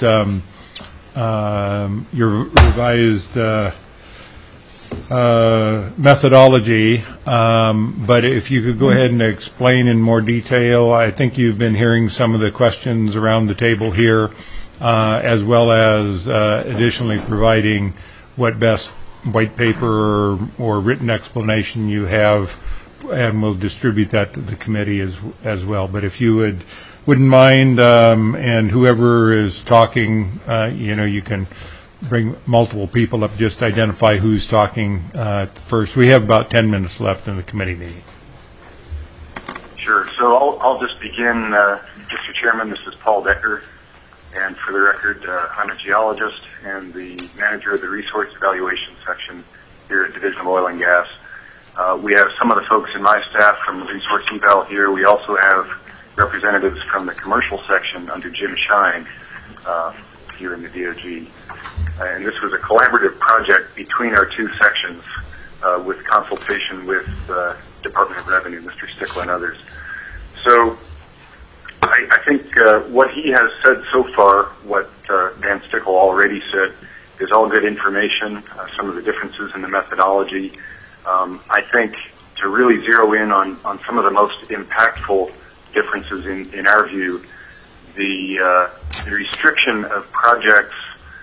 methodology, but if you could go ahead and explain in more detail. I think you've been hearing some of the questions around the table here, as well as additionally providing what best white paper or written explanation you have, and we'll distribute that to the committee as well. But if you wouldn't mind, and whoever is talking, you can bring multiple people up, just identify who's talking first. We have about 10 minutes left in the committee meeting. Sure. So I'll just begin, Mr. Chairman. This is Paul Decker, and for the record, I'm a geologist and the manager of the Resource Evaluation Section here at Division of Oil and Gas. We have some of the folks in my staff from the Resource Eval here. We also have representatives from the commercial section under Jim Shine here in the DOG. And this was a collaborative project between our two sections with consultation with the Department of Revenue, Mr. Stickler and others. So I think what he has said so far, what Dan Stickle already said, is all good information, some of the differences in the methodology. I think to really zero in on some of the most impactful differences in our view, the restriction of projects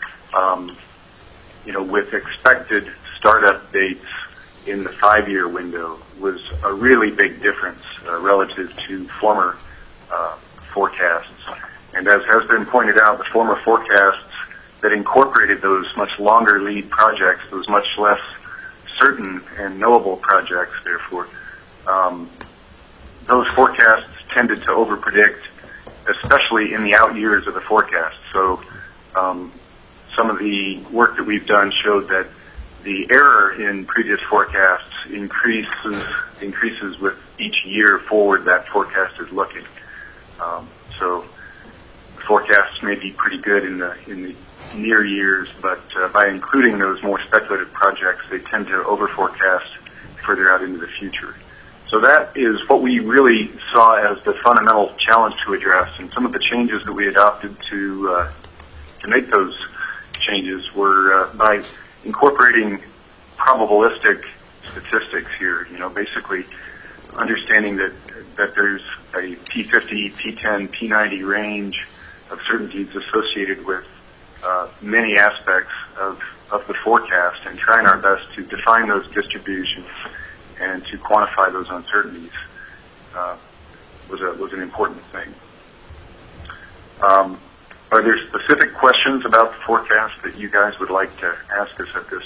with expected startup dates in the 5-year window was a really big difference relative to former forecasts. And as has been pointed out, the former forecasts that incorporated those much longer lead projects, those much less certain and knowable projects, therefore, those forecasts tended to overpredict, especially in the out years of the forecast. So some of the work that we've done showed that the error in previous forecasts increases with each year forward that forecast is looking. So the forecasts may be pretty good in the near years, but by including those more speculative projects, they tend to overforecast further out into the future. So that is what we really saw as the fundamental challenge to address, and some of the changes that we adopted to make those changes were by incorporating probabilistic statistics here. Basically understanding that there's a P50, P10, P90 range of certainties associated with many aspects of the forecast, and trying our best to define those distributions and to quantify those uncertainties was an important thing. Are there specific questions about the forecast that you guys would like to ask us at this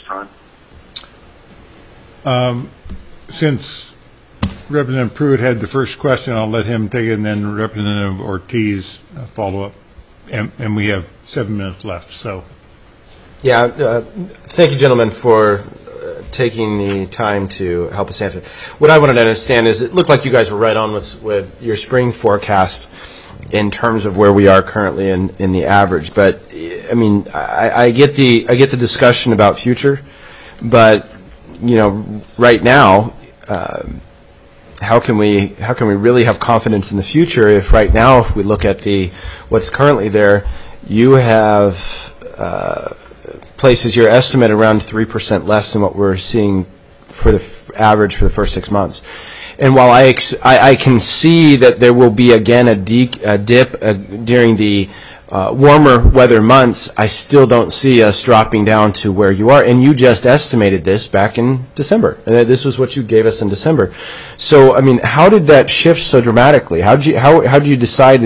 time? Since Representative Pruitt had the first question, I'll let him take it, and then Representative Ortiz follow up. And we have 7 minutes left. So, yeah, thank you, gentlemen, for taking the time to help us answer. What I wanted to understand is it looked like you guys were right on with your spring forecast in terms of where we are currently in the average. But I mean, I get the discussion about future, but right now, how can we really have confidence in the future if right now, if we look at what's currently there, you have places your estimate around 3% less than what we're seeing for the average for the first 6 months. And while I can see that there will be again a dip during the warmer weather months, I still don't see us dropping down to where you are. And you just estimated this back in December. And this was what you gave us in December. So, I mean, how did that shift so dramatically? How did you decide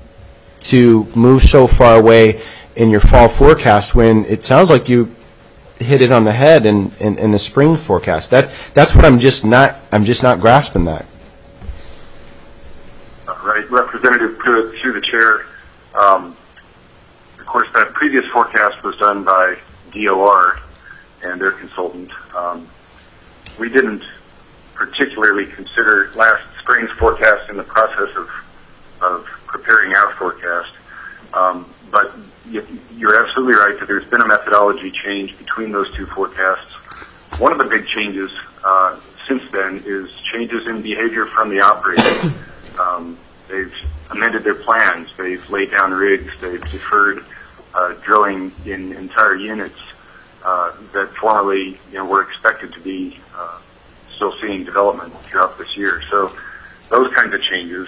to move so far away in your fall forecast when it sounds like you hit it on the head in the spring forecast. That's what I'm just not grasping that. Right, Representative Pruitt, through the chair. Of course, that previous forecast was done by DOR and their consultant. We didn't particularly consider last spring's forecast in the process of preparing our forecast. But you're absolutely right that there's been a methodology change between those two forecasts. One of the big changes since then is changes in behavior from the operators. They've amended their plans. They've laid down rigs. They've deferred drilling in entire units that formerly were expected to be still seeing development throughout this year. So those kinds of changes.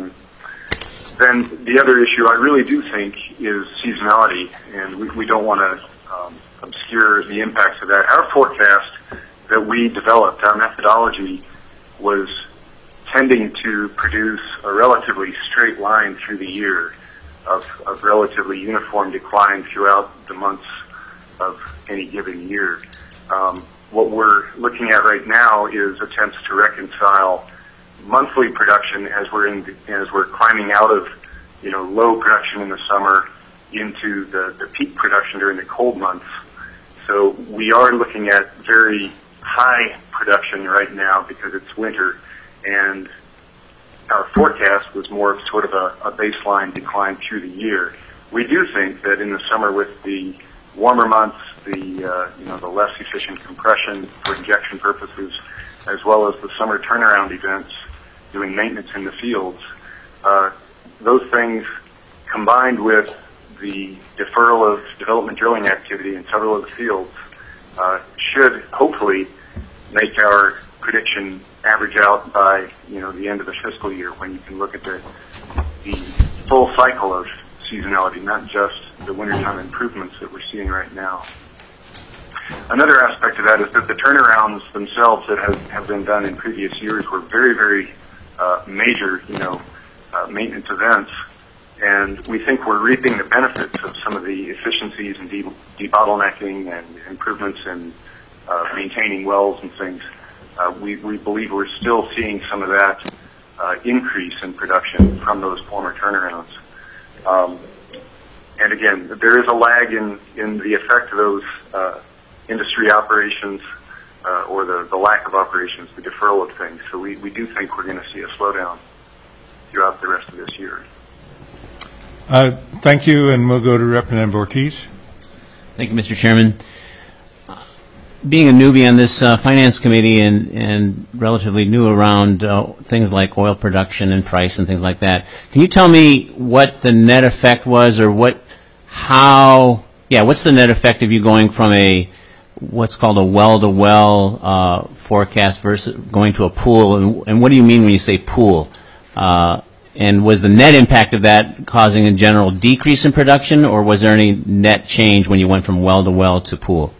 Then the other issue I really do think is seasonality, and we don't want to obscure the impacts of that. Our forecast that we developed, our methodology, was tending to produce a relatively straight line through the year of relatively uniform decline throughout the months of any given year. What we're looking at right now is attempts to reconcile monthly production as we're climbing out of low production in the summer into the peak production during the cold months. So we are looking at very high production right now because it's winter, and our forecast was more of sort of a baseline decline through the year. We do think that in the summer, with the warmer months, the less efficient compression for injection purposes, as well as the summer turnaround events, doing maintenance in the fields, those things combined with the deferral of development drilling activity in several of the fields should hopefully make our prediction average out by the end of the fiscal year, when you can look at the full cycle of seasonality, not just the wintertime improvements that we're seeing right now. Another aspect of that is that the turnarounds themselves that have been done in previous years were very, very major, maintenance events, and we think we're reaping the benefits of some of the efficiencies and debottlenecking and improvements in maintaining wells and things. We believe we're still seeing some of that increase in production from those former turnarounds. And again, there is a lag in the effect of those industry operations or the lack of operations, the deferral of things. So we do think we're going to see a slowdown throughout the rest of this year. Thank you, and we'll go to Representative Ortiz. Thank you, Mr. Chairman. Being a newbie on this Finance Committee and relatively new around things like oil production and price and things like that, can you tell me what the net effect was, or what's the net effect of you going from what's called a well-to-well forecast versus going to a pool, and what do you mean when you say pool? And was the net impact of that causing a general decrease in production, or was there any net change when you went from well to pool?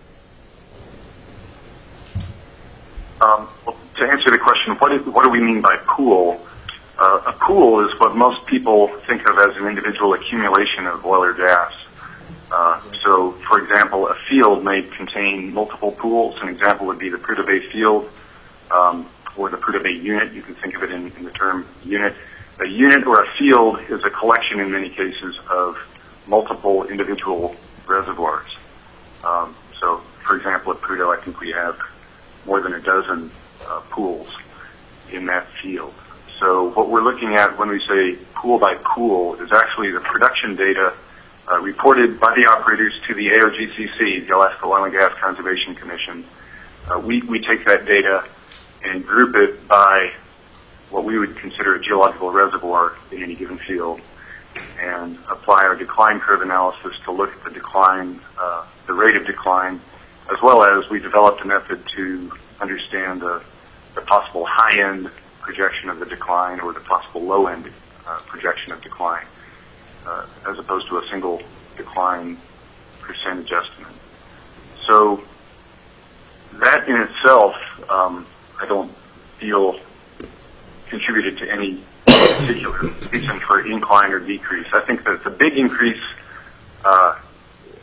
To answer the question, what do we mean by pool? A pool is what most people think of as an individual accumulation of oil or gas. So, for example, a field may contain multiple pools. An example would be the Prudhoe Bay field or the Prudhoe Bay unit. You can think of it in the term unit. A unit or a field is a collection, in many cases, of multiple individual reservoirs. So, for example, at Prudhoe, I think we have more than a dozen pools in that field. So what we're looking at when we say pool by pool is actually the production data reported by the operators to the AOGCC, the Alaska Oil and Gas Conservation Commission. We take that data and group it by what we would consider a geological reservoir in any given field, and apply our decline curve analysis to look at the decline, the rate of decline, as well as we developed a method to understand the possible high-end projection of the decline or the possible low-end projection of decline, as opposed to a single decline percentage estimate. So that in itself, I don't feel contributed to any particular reason for incline or decrease. I think that the big increase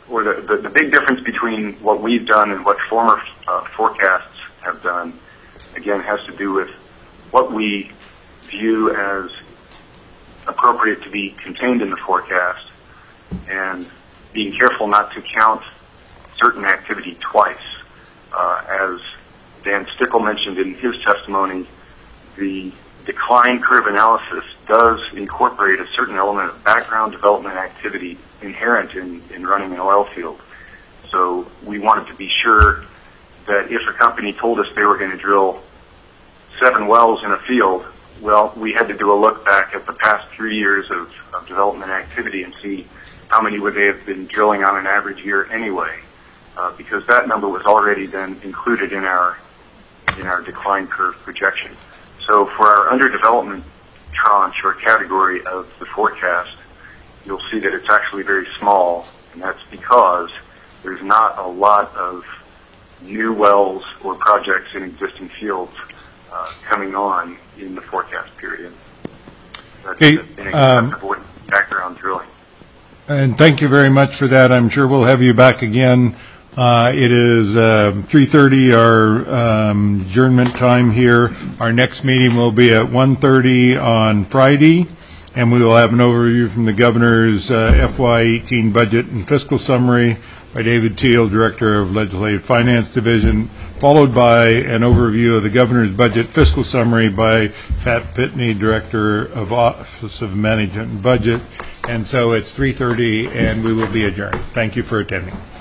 or the big difference between what we've done and what former forecasts have done, again, has to do with what we view as appropriate to be contained in the forecast and being careful not to count certain activity twice. As Dan Stickle mentioned in his testimony, the decline curve analysis does incorporate a certain element of background development activity inherent in running an oil field. So we wanted to be sure that if a company told us they were going to drill 7 wells in a field, well, we had to do a look back at the past 3 years of development activity and see how many would they have been drilling on an average year anyway, because that number was already then included in our decline curve projection. So for our underdevelopment tranche or category of the forecast, you'll see that it's actually very small, and that's because there's not a lot of new wells or projects in existing fields coming on in the forecast period. That's avoid background drilling. And thank you very much for that. I'm sure we'll have you back again. It is 3:30, our adjournment time here. Our next meeting will be at 1:30 on Friday, and we will have an overview from the Governor's FY18 budget and fiscal summary by David Teal, Director of Legislative Finance Division, followed by an overview of the Governor's budget fiscal summary by Pat Pitney, Director of Office of Management and Budget. And so it's 3:30, and we will be adjourned. Thank you for attending.